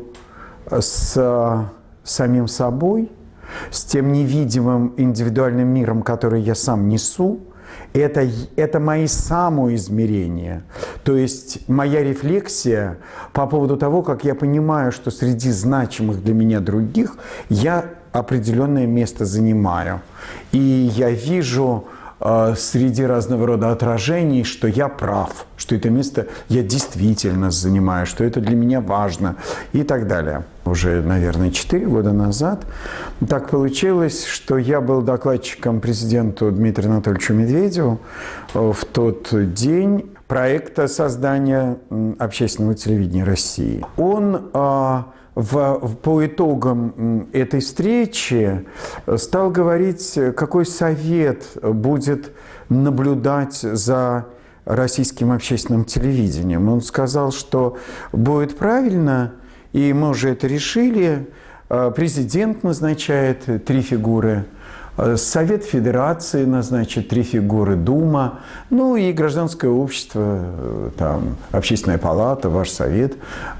с самим собой, с тем невидимым индивидуальным миром, который я сам несу. Это, это мои самоизмерения, то есть моя рефлексия по поводу того, как я понимаю, что среди значимых для меня других я определенное место занимаю. И я вижу э, среди разного рода отражений, что я прав, что это место я действительно занимаю, что это для меня важно и так далее. Уже, наверное, четыре года назад так получилось, что я был докладчиком президенту Дмитрию Анатольевичу Медведеву в тот день проекта создания общественного телевидения России. Он а, в, по итогам этой встречи стал говорить, какой совет будет наблюдать за российским общественным телевидением. Он сказал, что будет правильно, и мы уже это решили, президент назначает три фигуры, Совет Федерации назначит три фигуры, Дума, ну и гражданское общество, там, Общественная палата, ваш совет,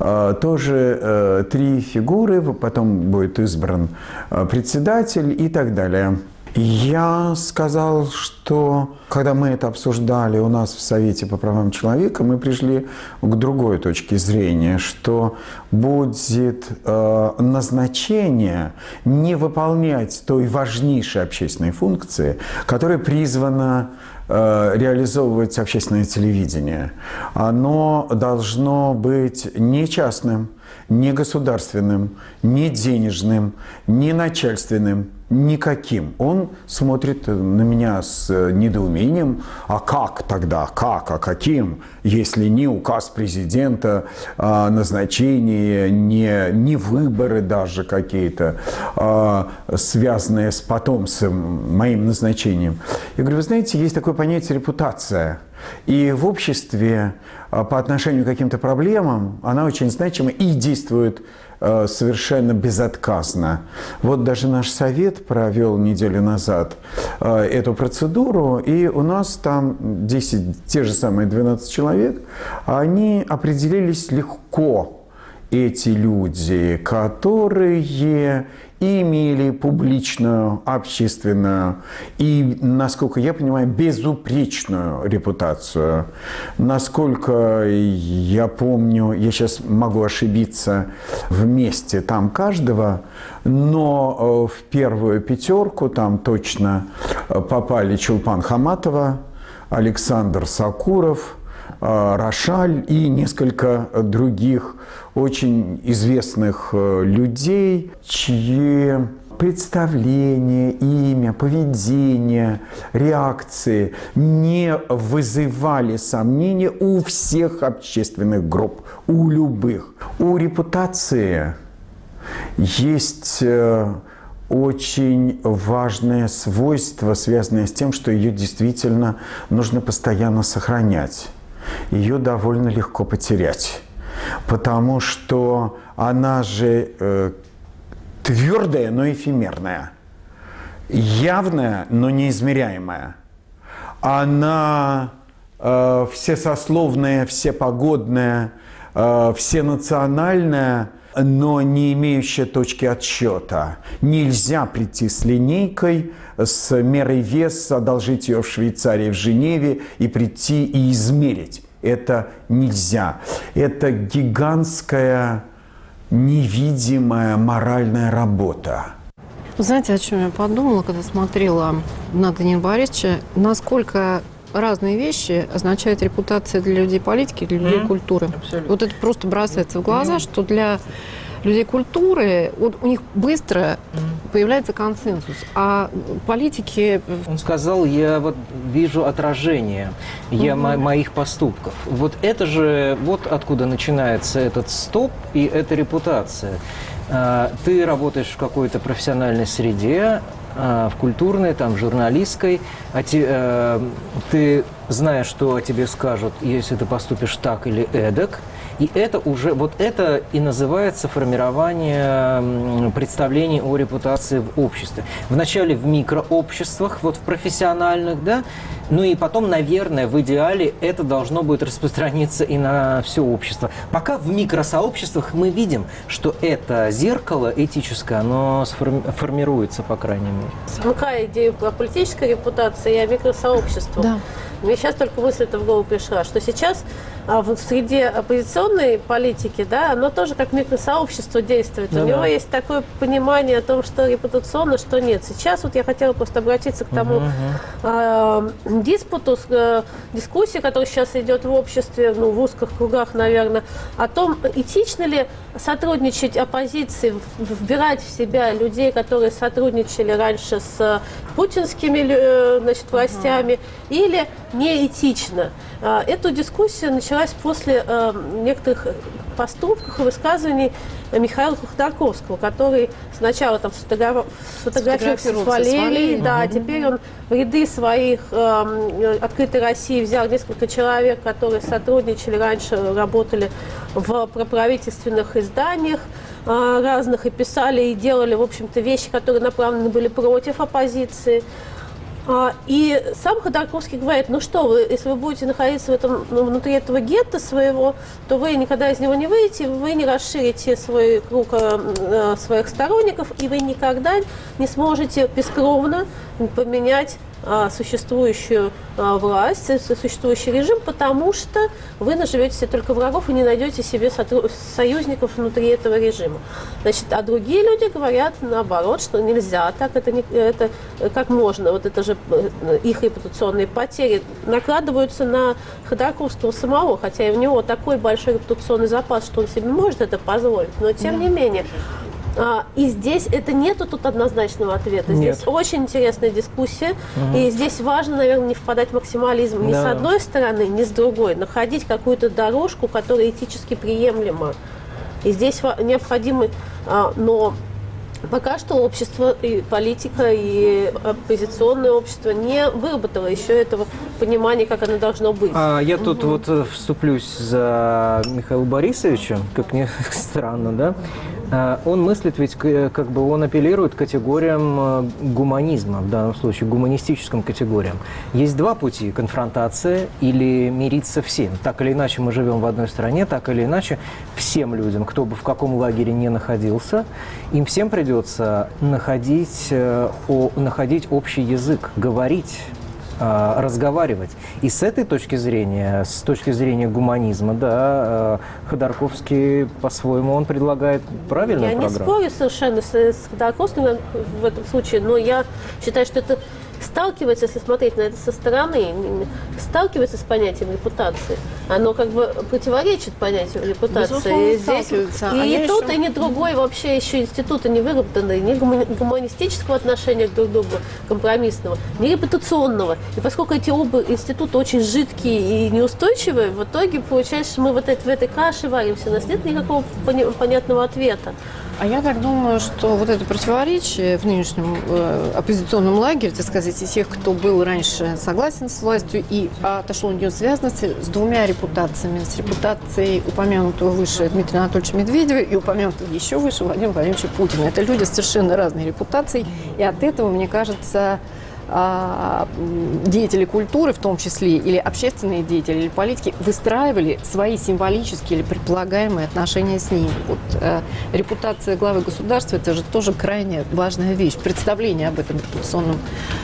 тоже три фигуры, потом будет избран председатель и так далее. Я сказал, что когда мы это обсуждали у нас в Совете по правам человека, мы пришли к другой точке зрения, что будет э, назначение не выполнять той важнейшей общественной функции, которая призвана э, реализовывать общественное телевидение. Оно должно быть не частным, не государственным, не денежным, не начальственным, никаким. Он смотрит на меня с недоумением. А как тогда? Как? А каким? Если не указ президента, а назначение, не, не выборы даже какие-то, а связанные с потом, с моим назначением. Я говорю, вы знаете, есть такое понятие репутация. И в обществе по отношению к каким-то проблемам она очень значима и действует совершенно безотказно. Вот даже наш совет провел неделю назад эту процедуру, и у нас там десять, те же самые двенадцать человек, они определились легко эти люди, которые имели публичную, общественную и, насколько я понимаю, безупречную репутацию. Насколько я помню, я сейчас могу ошибиться вместе там каждого, но в первую пятерку там точно попали Чулпан Хаматова, Александр Сакуров, Рошаль и несколько других очень известных людей, чьи представления, имя, поведение, реакции не вызывали сомнения у всех общественных групп, у любых. У репутации есть очень важное свойство, связанное с тем, что ее действительно нужно постоянно сохранять. Ее довольно легко потерять, потому что она же э, твердая, но эфемерная, явная, но неизмеряемая. Она э, всесословная, всепогодная, э, всенациональная, но не имеющая точки отсчета. Нельзя прийти с линейкой, с мерой веса, одолжить ее в Швейцарии, в Женеве и прийти и измерить. Это нельзя. Это гигантская, невидимая моральная работа. Вы знаете, о чем я подумала, когда смотрела на Даниила Борисовича? Насколько разные вещи означают репутация для людей политики, для людей mm-hmm. культуры. Абсолютно. Вот это просто бросается в глаза, mm-hmm. что для людей культуры вот у них быстро mm-hmm. появляется консенсус, а политики... Он сказал, я вот вижу отражение я mm-hmm. мо- моих поступков. Вот это же, вот откуда начинается этот стоп и эта репутация. Ты работаешь в какой-то профессиональной среде, в культурной, там, в журналистской, а те, э, ты знаешь, что о тебе скажут, если ты поступишь так или эдак, и это уже, вот это и называется формирование представлений о репутации в обществе. Вначале в микрообществах, вот в профессиональных, да, ну и потом, наверное, в идеале это должно будет распространиться и на все общество. Пока в микросообществах мы видим, что это зеркало этическое, оно сформи- формируется, по крайней мере. Смыкая идею о политической репутации и о микросообществах, да. Мне сейчас только мысль-то в голову пришла, что сейчас а, в среде оппозиционной политики, да, оно тоже как микросообщество действует. Да, У него да. есть такое понимание о том, что репутационно, что нет. Сейчас вот я хотела просто обратиться к тому uh-huh. а, диспуту, а, дискуссии, которая сейчас идет в обществе, ну, в узких кругах, наверное, о том, этично ли сотрудничать оппозиции, вбирать в себя людей, которые сотрудничали раньше с путинскими, значит, властями, uh-huh. или неэтично. Эту дискуссию началась после э, некоторых поступков и высказываний Михаила Ходорковского, который сначала там сфотографировался с Валерией, да, а теперь он в ряды своих э, «Открытой России» взял несколько человек, которые сотрудничали раньше, работали в проправительственных изданиях э, разных и писали и делали, в общем-то, вещи, которые направлены были против оппозиции. И сам Ходорковский говорит, ну что вы, если вы будете находиться в этом, ну, внутри этого гетто своего, то вы никогда из него не выйдете, вы не расширите свой круг э, своих сторонников, и вы никогда не сможете бескровно поменять э, существующую э, власть, существующий режим, потому что вы наживете себе только врагов и не найдете себе сотру- союзников внутри этого режима. Значит, а другие люди говорят наоборот, что нельзя так, это, не, это как можно, вот это же их репутационные потери накладываются на Ходорковского самого, хотя и у него такой большой репутационный запас, что он себе может это позволить, но тем не менее. А, и здесь это нету тут однозначного ответа. Здесь Нет. очень интересная дискуссия, угу. и здесь важно, наверное, не впадать в максимализм ни да. с одной стороны, ни с другой, находить какую-то дорожку, которая этически приемлема. И здесь необходимо, а, но пока что общество, и политика, и оппозиционное общество не выработало еще этого понимания, как оно должно быть. А я тут угу. вот вступлюсь за Михаила Борисовича, как ни странно, да? Он мыслит ведь, как бы он апеллирует к категориям гуманизма, в данном случае гуманистическим категориям. Есть два пути – конфронтация или мириться всем. Так или иначе мы живем в одной стране, так или иначе всем людям, кто бы в каком лагере не находился, им всем придется находить, находить общий язык, говорить, разговаривать. И с этой точки зрения, с точки зрения гуманизма, да, Ходорковский по-своему он предлагает правильную я программу. Я не спорю совершенно с, с Ходорковским в этом случае, но я считаю, что это сталкивается, если смотреть на это со стороны, сталкивается с понятием репутации. Оно как бы противоречит понятию репутации. И, здесь, и, а и тут, еще... и ни другой вообще еще институты не выработаны, ни гуманистического отношения друг к другу, компромиссного, ни репутационного. И поскольку эти оба института очень жидкие и неустойчивые, в итоге получается, что мы вот это, в этой каше варимся, у нас нет никакого понятного ответа. А я так думаю, что вот это противоречие в нынешнем э, оппозиционном лагере, так сказать, и тех, кто был раньше согласен с властью и отошел от нее, связано с двумя репутациями. С репутацией упомянутого выше Дмитрия Анатольевича Медведева и упомянутого еще выше Владимира Владимировича Путина. Это люди с совершенно разной репутацией, и от этого, мне кажется, деятели культуры, в том числе, или общественные деятели, или политики, выстраивали свои символические или предполагаемые отношения с ними. Вот, э, репутация главы государства – это же тоже крайне важная вещь. Представление об этом репутационном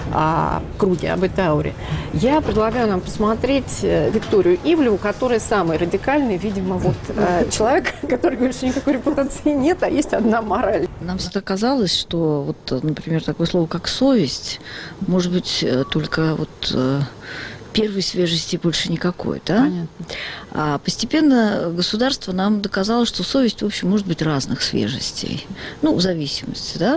э, круге, об этой ауре. Я предлагаю нам посмотреть э, Викторию Ивлеву, которая самый радикальный, видимо, вот, э, человек, который говорит, что никакой репутации нет, а есть одна мораль. Нам всегда казалось, что, вот, например, такое слово, как совесть, может быть, только вот первой свежести больше никакой, да? Понятно. А постепенно государство нам доказало, что совесть, в общем, может быть разных свежестей. Ну, в зависимости, да?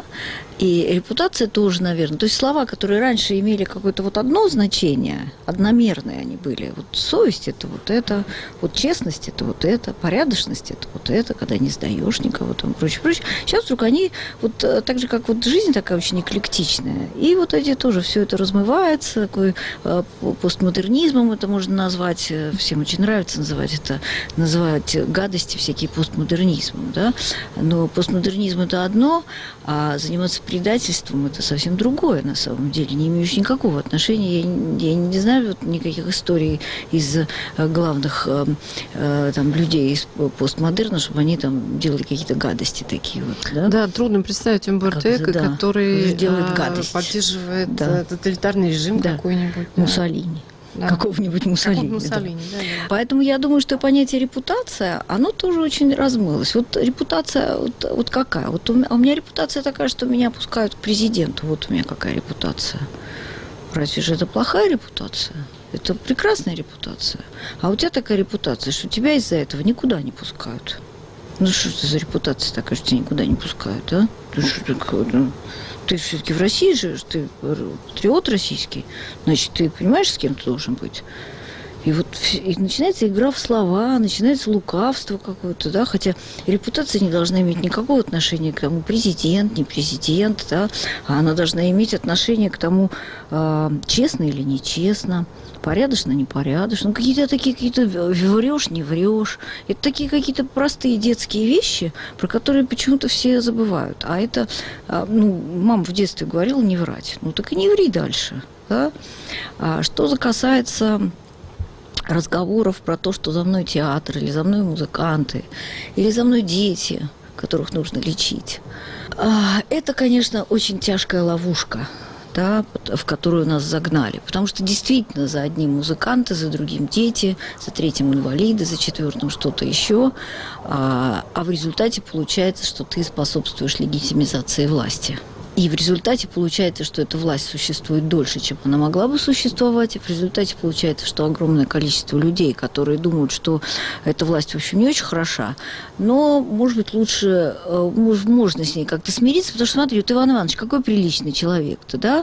И репутация тоже, наверное. То есть слова, которые раньше имели какое-то вот одно значение, одномерные они были. Вот совесть – это вот это, вот честность – это вот это, порядочность – это вот это, когда не сдаешь никого, там, прочее, прочее. Сейчас вдруг они, вот так же, как вот жизнь такая очень эклектичная, и вот эти тоже все это размывается, такой постмодернизмом это можно назвать, всем очень нравится называть это, называть гадости всякие постмодернизмом, да? Но постмодернизм – это одно, а заниматься предательством – это совсем другое, на самом деле, не имеющее никакого отношения. Я, я не знаю вот никаких историй из главных э, там, людей из постмодерна, чтобы они там делали какие-то гадости такие вот. Да, да, трудно представить Умберто Эко, да, который делает гадость. Поддерживает да. тоталитарный режим да. какой-нибудь. Да. Муссолини. Да. Какого-нибудь Муссолини. Муссолини да. Да, да. Поэтому я думаю, что понятие репутация, оно тоже очень размылось. Вот репутация, вот, вот какая? Вот у меня, у меня репутация такая, что меня пускают к президенту. Вот у меня какая репутация. Разве же это плохая репутация? Это прекрасная репутация. А у тебя такая репутация, что тебя из-за этого никуда не пускают. Ну что это за репутация такая, что тебя никуда не пускают, а? Ты что такое? Ну, ты все-таки в России живешь, ты патриот российский, значит, ты понимаешь, с кем ты должен быть? И вот и начинается игра в слова, начинается лукавство какое-то, да, хотя репутация не должна иметь никакого отношения к тому, президент, не президент, да, а она должна иметь отношение к тому, э, честно или нечестно, порядочно, непорядочно, ну, какие-то такие, какие-то врешь, не врешь. Это такие какие-то простые детские вещи, про которые почему-то все забывают. А это, ну, мама в детстве говорила не врать. Ну, так и не ври дальше, да. А что же касается разговоров про то, что за мной театр, или за мной музыканты, или за мной дети, которых нужно лечить. Это, конечно, очень тяжкая ловушка, да, в которую нас загнали. Потому что действительно за одним музыканты, за другим дети, за третьим инвалиды, за четвертым что-то еще. А, а в результате получается, что ты способствуешь легитимизации власти. И в результате получается, что эта власть существует дольше, чем она могла бы существовать. И в результате получается, что огромное количество людей, которые думают, что эта власть, в общем, не очень хороша, но, может быть, лучше можно с ней как-то смириться, потому что, смотри, вот Иван Иванович, какой приличный человек-то, да?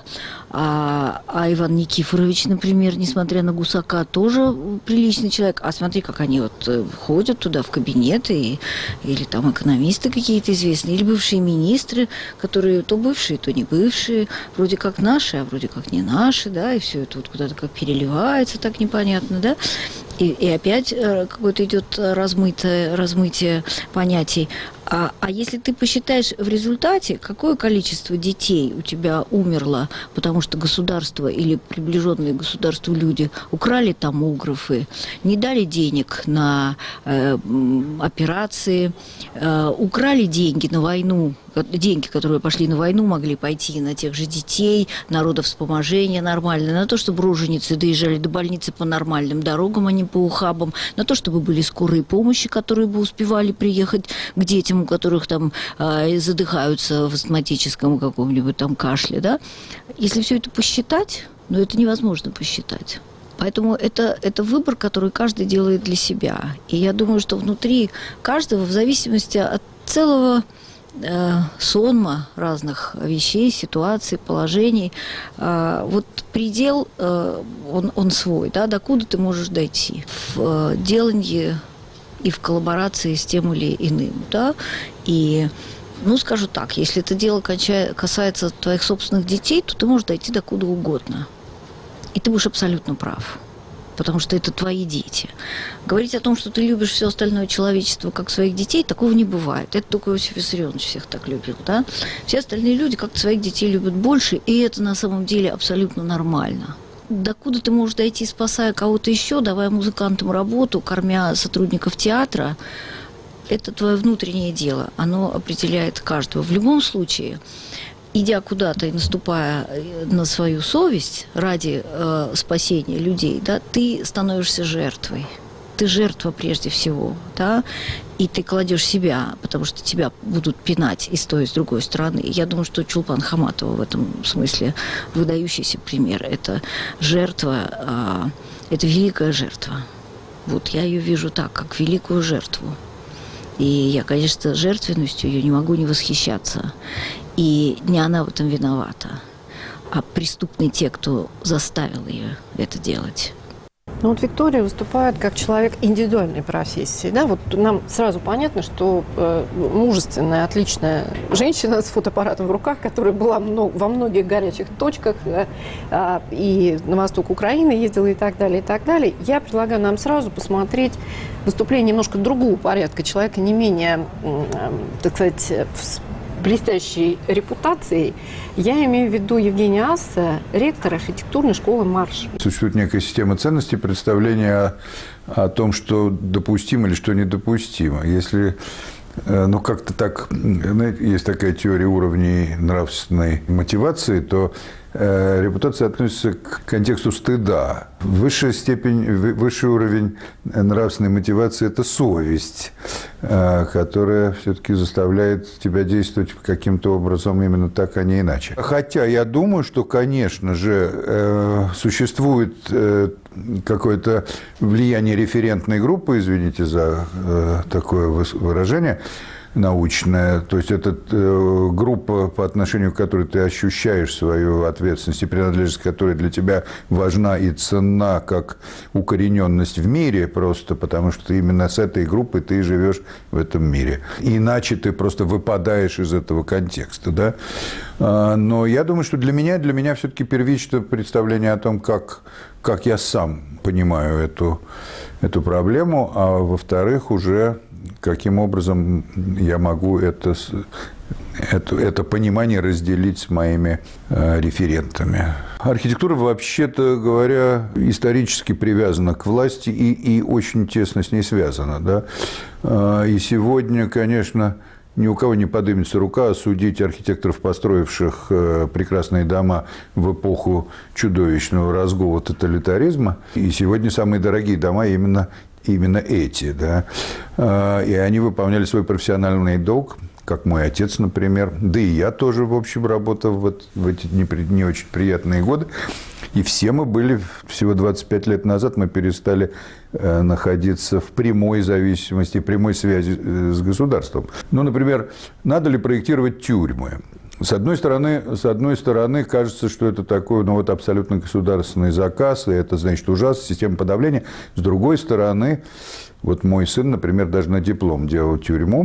А, а Иван Никифорович, например, несмотря на гусака, тоже приличный человек. А смотри, как они вот ходят туда в кабинеты, и, или там экономисты какие-то известные, или бывшие министры, которые то бывшие, то не бывшие, вроде как наши, а вроде как не наши, да, и все это вот куда-то как переливается, так непонятно, да, и, и опять какое-то идет размытое, размытие понятий. А, а если ты посчитаешь в результате, какое количество детей у тебя умерло, потому что государство или приближенные к государству люди украли томографы, не дали денег на э, операции, э, украли деньги на войну, деньги, которые пошли на войну, могли пойти на тех же детей, народовспоможение нормальное, на то, чтобы роженицы доезжали до больницы по нормальным дорогам, а не по ухабам, на то, чтобы были скорые помощи, которые бы успевали приехать к детям, у которых там э, задыхаются в астматическом каком-нибудь там кашле, да. Если все это посчитать, ну, это невозможно посчитать. Поэтому это, это выбор, который каждый делает для себя. И я думаю, что внутри каждого, в зависимости от целого э, сонма разных вещей, ситуаций, положений, э, вот предел, э, он, он свой, да, докуда ты можешь дойти в э, делании и в коллаборации с тем или иным, да, и, ну, скажу так, если это дело касается твоих собственных детей, то ты можешь дойти до куда угодно, и ты будешь абсолютно прав, потому что это твои дети. Говорить о том, что ты любишь все остальное человечество как своих детей, такого не бывает. Это только Иосиф Виссарионович всех так любил, да. Все остальные люди как-то своих детей любят больше, и это на самом деле абсолютно нормально. Докуда ты можешь дойти, спасая кого-то еще, давая музыкантам работу, кормя сотрудников театра, это твое внутреннее дело. Оно определяет каждого. В любом случае, идя куда-то и наступая на свою совесть ради э, спасения людей, да, ты становишься жертвой. Ты жертва прежде всего, да, и ты кладешь себя, потому что тебя будут пинать и с той, и с другой стороны. Я думаю, что Чулпан Хаматова в этом смысле выдающийся пример. Это жертва, это великая жертва. Вот я ее вижу так, как великую жертву. И я, конечно, жертвенностью ее не могу не восхищаться. И не она в этом виновата, а преступные те, кто заставил ее это делать. Ну вот Виктория выступает как человек индивидуальной профессии. Да? Вот нам сразу понятно, что э, мужественная, отличная женщина с фотоаппаратом в руках, которая была много, во многих горячих точках э, э, и на восток Украины ездила и так далее, и так далее. Я предлагаю нам сразу посмотреть выступление немножко другого порядка, человека не менее, э, так сказать, блестящей репутацией. Я имею в виду Евгения Асса, ректор архитектурной школы «Марш». Существует некая система ценностей, представления о, о том, что допустимо или что недопустимо. Если, ну, как-то так, знаете, есть такая теория уровней нравственной мотивации, то э, репутация относится к контексту стыда. Высшая степень, высший уровень нравственной мотивации – это совесть, э, которая все-таки заставляет тебя действовать каким-то образом именно так, а не иначе. Хотя я думаю, что, конечно же, э, существует э, какое-то влияние референтной группы, извините за э, такое выражение, научная, то есть это э, группа, по отношению к которой ты ощущаешь свою ответственность и принадлежность, которая для тебя важна и ценна как укорененность в мире, просто потому что именно с этой группой ты живешь в этом мире. Иначе ты просто выпадаешь из этого контекста, да? А, но я думаю, что для меня, для меня все-таки первично представление о том, как, как я сам понимаю эту, эту проблему, а во-вторых, уже каким образом я могу это, это, это понимание разделить с моими э, референтами. Архитектура, вообще-то говоря, исторически привязана к власти и, и очень тесно с ней связана. Да? Э, и сегодня, конечно, ни у кого не поднимется рука осудить архитекторов, построивших э, прекрасные дома в эпоху чудовищного разгула тоталитаризма. И сегодня самые дорогие дома именно Именно эти, да, и они выполняли свой профессиональный долг, как мой отец, например, да и я тоже, в общем, работал вот в эти не, не очень приятные годы, и все мы были, всего двадцать пять лет назад мы перестали находиться в прямой зависимости, прямой связи с государством. Ну, например, надо ли проектировать тюрьмы? С одной стороны, с одной стороны, кажется, что это такой, ну, вот абсолютно государственный заказ, и это, значит, ужасно, система подавления. С другой стороны, вот мой сын, например, даже на диплом делал тюрьму,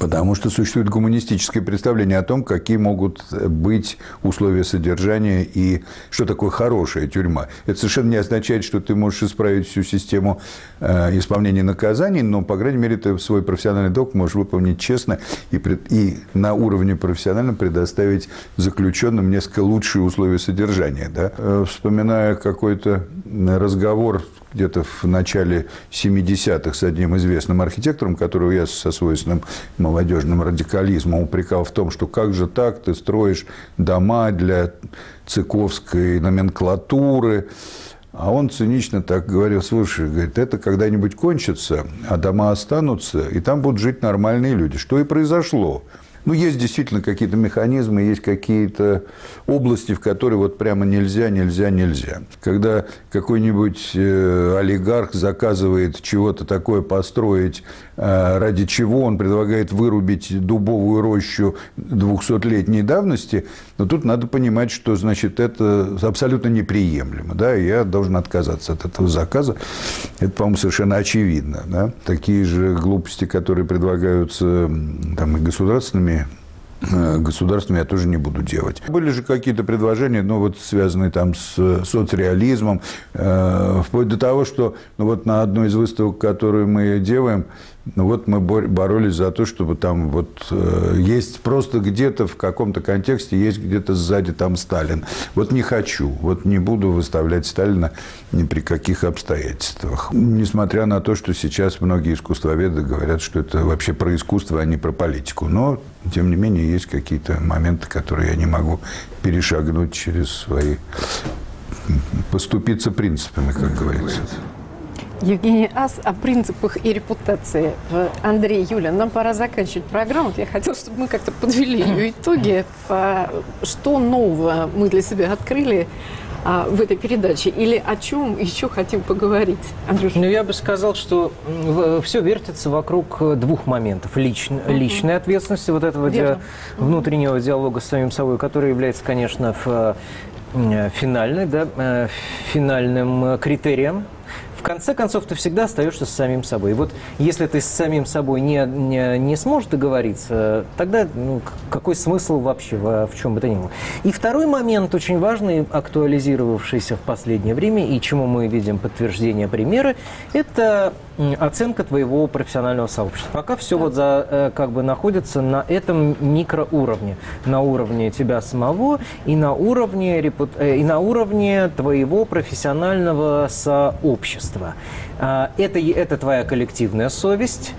Потому что существует гуманистическое представление о том, какие могут быть условия содержания и что такое хорошая тюрьма. Это совершенно не означает, что ты можешь исправить всю систему э, исполнения наказаний, но, по крайней мере, ты свой профессиональный долг можешь выполнить честно и, и на уровне профессиональном предоставить заключенным несколько лучшие условия содержания. Да? Э, вспоминая какой-то разговор где-то в начале семидесятых с одним известным архитектором, которого я со свойственным молодежным радикализмом упрекал в том, что как же так, ты строишь дома для цыковской номенклатуры. А он цинично так говорил: слушай, говорит, это когда-нибудь кончится, а дома останутся, и там будут жить нормальные люди. Что и произошло. Ну, есть действительно какие-то механизмы, есть какие-то области, в которые вот прямо нельзя, нельзя, нельзя. Когда какой-нибудь э, олигарх заказывает чего-то такое построить, э, ради чего он предлагает вырубить дубовую рощу двухсотлетней давности, но тут надо понимать, что, значит, это абсолютно неприемлемо. Да? И я должен отказаться от этого заказа. Это, по-моему, совершенно очевидно. Да? Такие же глупости, которые предлагаются там, и государственными государствами, я тоже не буду делать. Были же какие-то предложения, ну, вот, связанные там с соцреализмом, э, вплоть до того, что ну, вот на одной из выставок, которую мы делаем, ну, вот мы боролись за то, чтобы там вот э, есть просто где-то в каком-то контексте, есть где-то сзади там Сталин. Вот не хочу, вот не буду выставлять Сталина ни при каких обстоятельствах. Несмотря на то, что сейчас многие искусствоведы говорят, что это вообще про искусство, а не про политику. Но, тем не менее, есть какие-то моменты, которые я не могу перешагнуть через свои... поступиться принципами, как говорится. Евгений Ас о принципах и репутации. Андрей, Юля, нам пора заканчивать программу. Я хотела, чтобы мы как-то подвели ее итоги. Что нового мы для себя открыли в этой передаче? Или о чем еще хотим поговорить? Андрюша? Ну, я бы сказал, что все вертится вокруг двух моментов. Лично, uh-huh. Личной ответственности, вот этого ди- внутреннего диалога с самим собой, который является, конечно, в, финальной, да, финальным критерием. В конце концов, ты всегда остаешься с самим собой. И вот если ты с самим собой не, не, не сможешь договориться, тогда ну, какой смысл вообще в, в чем бы то ни было? И второй момент, очень важный, актуализировавшийся в последнее время, и чему мы видим подтверждение, примеры, это оценка твоего профессионального сообщества. Пока все вот за, как бы находится на этом микроуровне, на уровне тебя самого и на уровне, и на уровне твоего профессионального сообщества. Это, это твоя коллективная совесть.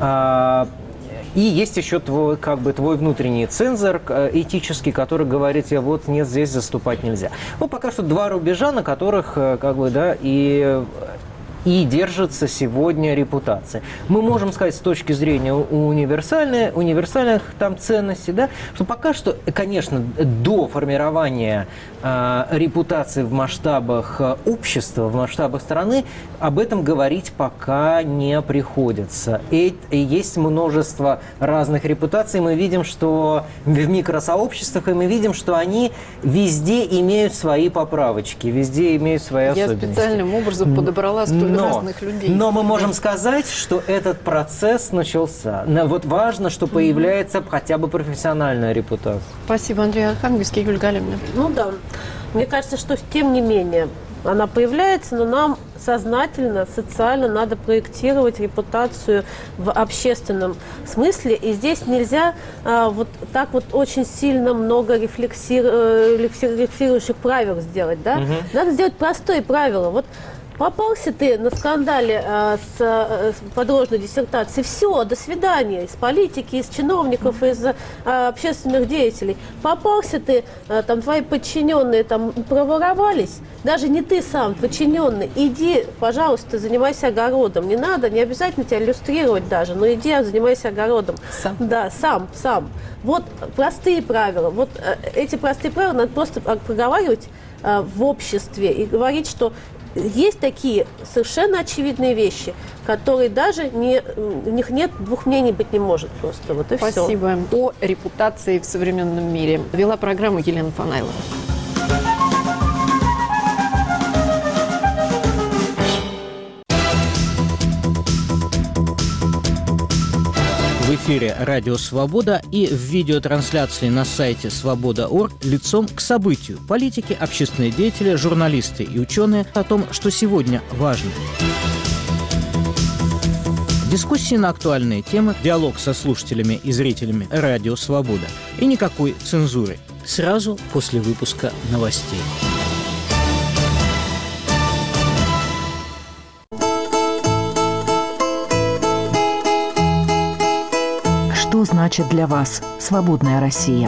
И есть еще твой, как бы, твой внутренний цензор этический, который говорит тебе, вот нет, здесь заступать нельзя. Ну, пока что два рубежа, на которых, как бы, да, и... И держится сегодня репутация. Мы можем сказать с точки зрения универсальной, универсальных там ценностей, да, что пока что, конечно, до формирования э, репутации в масштабах общества, в масштабах страны, об этом говорить пока не приходится. И, и есть множество разных репутаций. Мы видим, что в микросообществах, и мы видим, что они везде имеют свои поправочки, везде имеют свои Я особенности. Я специальным образом подобрала столь Но, разных людей. но мы можем сказать, что этот процесс начался. Вот важно, что появляется mm-hmm. хотя бы профессиональная репутация. Спасибо, Андрей Архангельский, Юлия Галямина. Ну да. Мне кажется, что тем не менее она появляется, но нам сознательно, социально надо проектировать репутацию в общественном смысле. И здесь нельзя а, вот так вот очень сильно много рефлексиру... рефлексирующих правил сделать. Да? Угу. Надо сделать простое правило. Вот попался ты на скандале э, с, э, с подложной диссертацией, все, до свидания, из политики, из чиновников, из э, общественных деятелей. Попался ты, э, там твои подчиненные там проворовались, даже не ты сам, подчиненный, иди, пожалуйста, занимайся огородом. Не надо, не обязательно тебя иллюстрировать даже, но иди, занимайся огородом. Сам. Да, сам, сам. Вот простые правила. Вот э, эти простые правила надо просто проговаривать э, в обществе и говорить, что есть такие совершенно очевидные вещи, которые даже не, у них нет двух мнений быть не может просто. Вот и Спасибо. Все. О репутации в современном мире вела программу Елена Фанайлова. Вы В эфире «Радио Свобода» и в видеотрансляции на сайте свобода точка орг лицом к событию. Политики, общественные деятели, журналисты и ученые о том, что сегодня важно. Дискуссии на актуальные темы, диалог со слушателями и зрителями «Радио Свобода» и никакой цензуры. Сразу после выпуска новостей. Что значит для вас свободная Россия?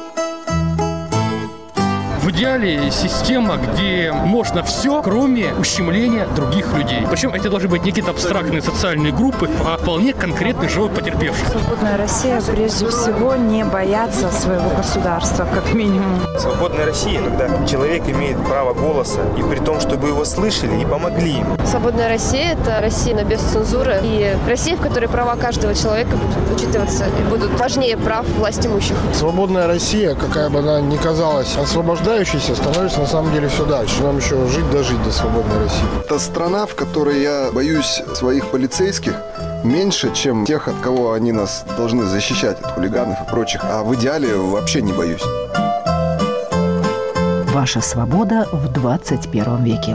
В идеале система, где можно все, кроме ущемления других людей. Причем это должны быть не какие-то абстрактные социальные группы, а вполне конкретный живой потерпевший. Свободная Россия прежде всего не бояться своего государства, как минимум. Свободная Россия, когда человек имеет право голоса, и при том, чтобы его слышали и помогли им. Свободная Россия – это Россия без цензуры и Россия, в которой права каждого человека будут учитываться и будут важнее прав власть имущих. Свободная Россия, какая бы она ни казалась освобождающейся, становится на самом деле все дальше. Нам еще жить дожить до свободной России. Это страна, в которой я боюсь своих полицейских меньше, чем тех, от кого они нас должны защищать, от хулиганов и прочих. А в идеале вообще не боюсь. Ваша свобода в двадцать первом веке.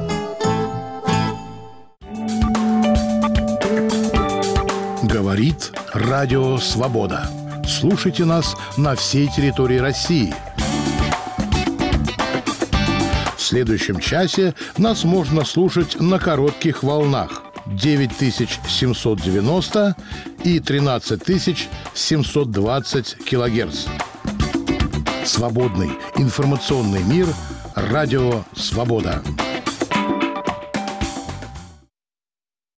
Говорит Радио Свобода. Слушайте нас на всей территории России. В следующем часе нас можно слушать на коротких волнах девять тысяч семьсот девяносто и тринадцать тысяч семьсот двадцать килогерц. Свободный информационный мир. Радио Свобода.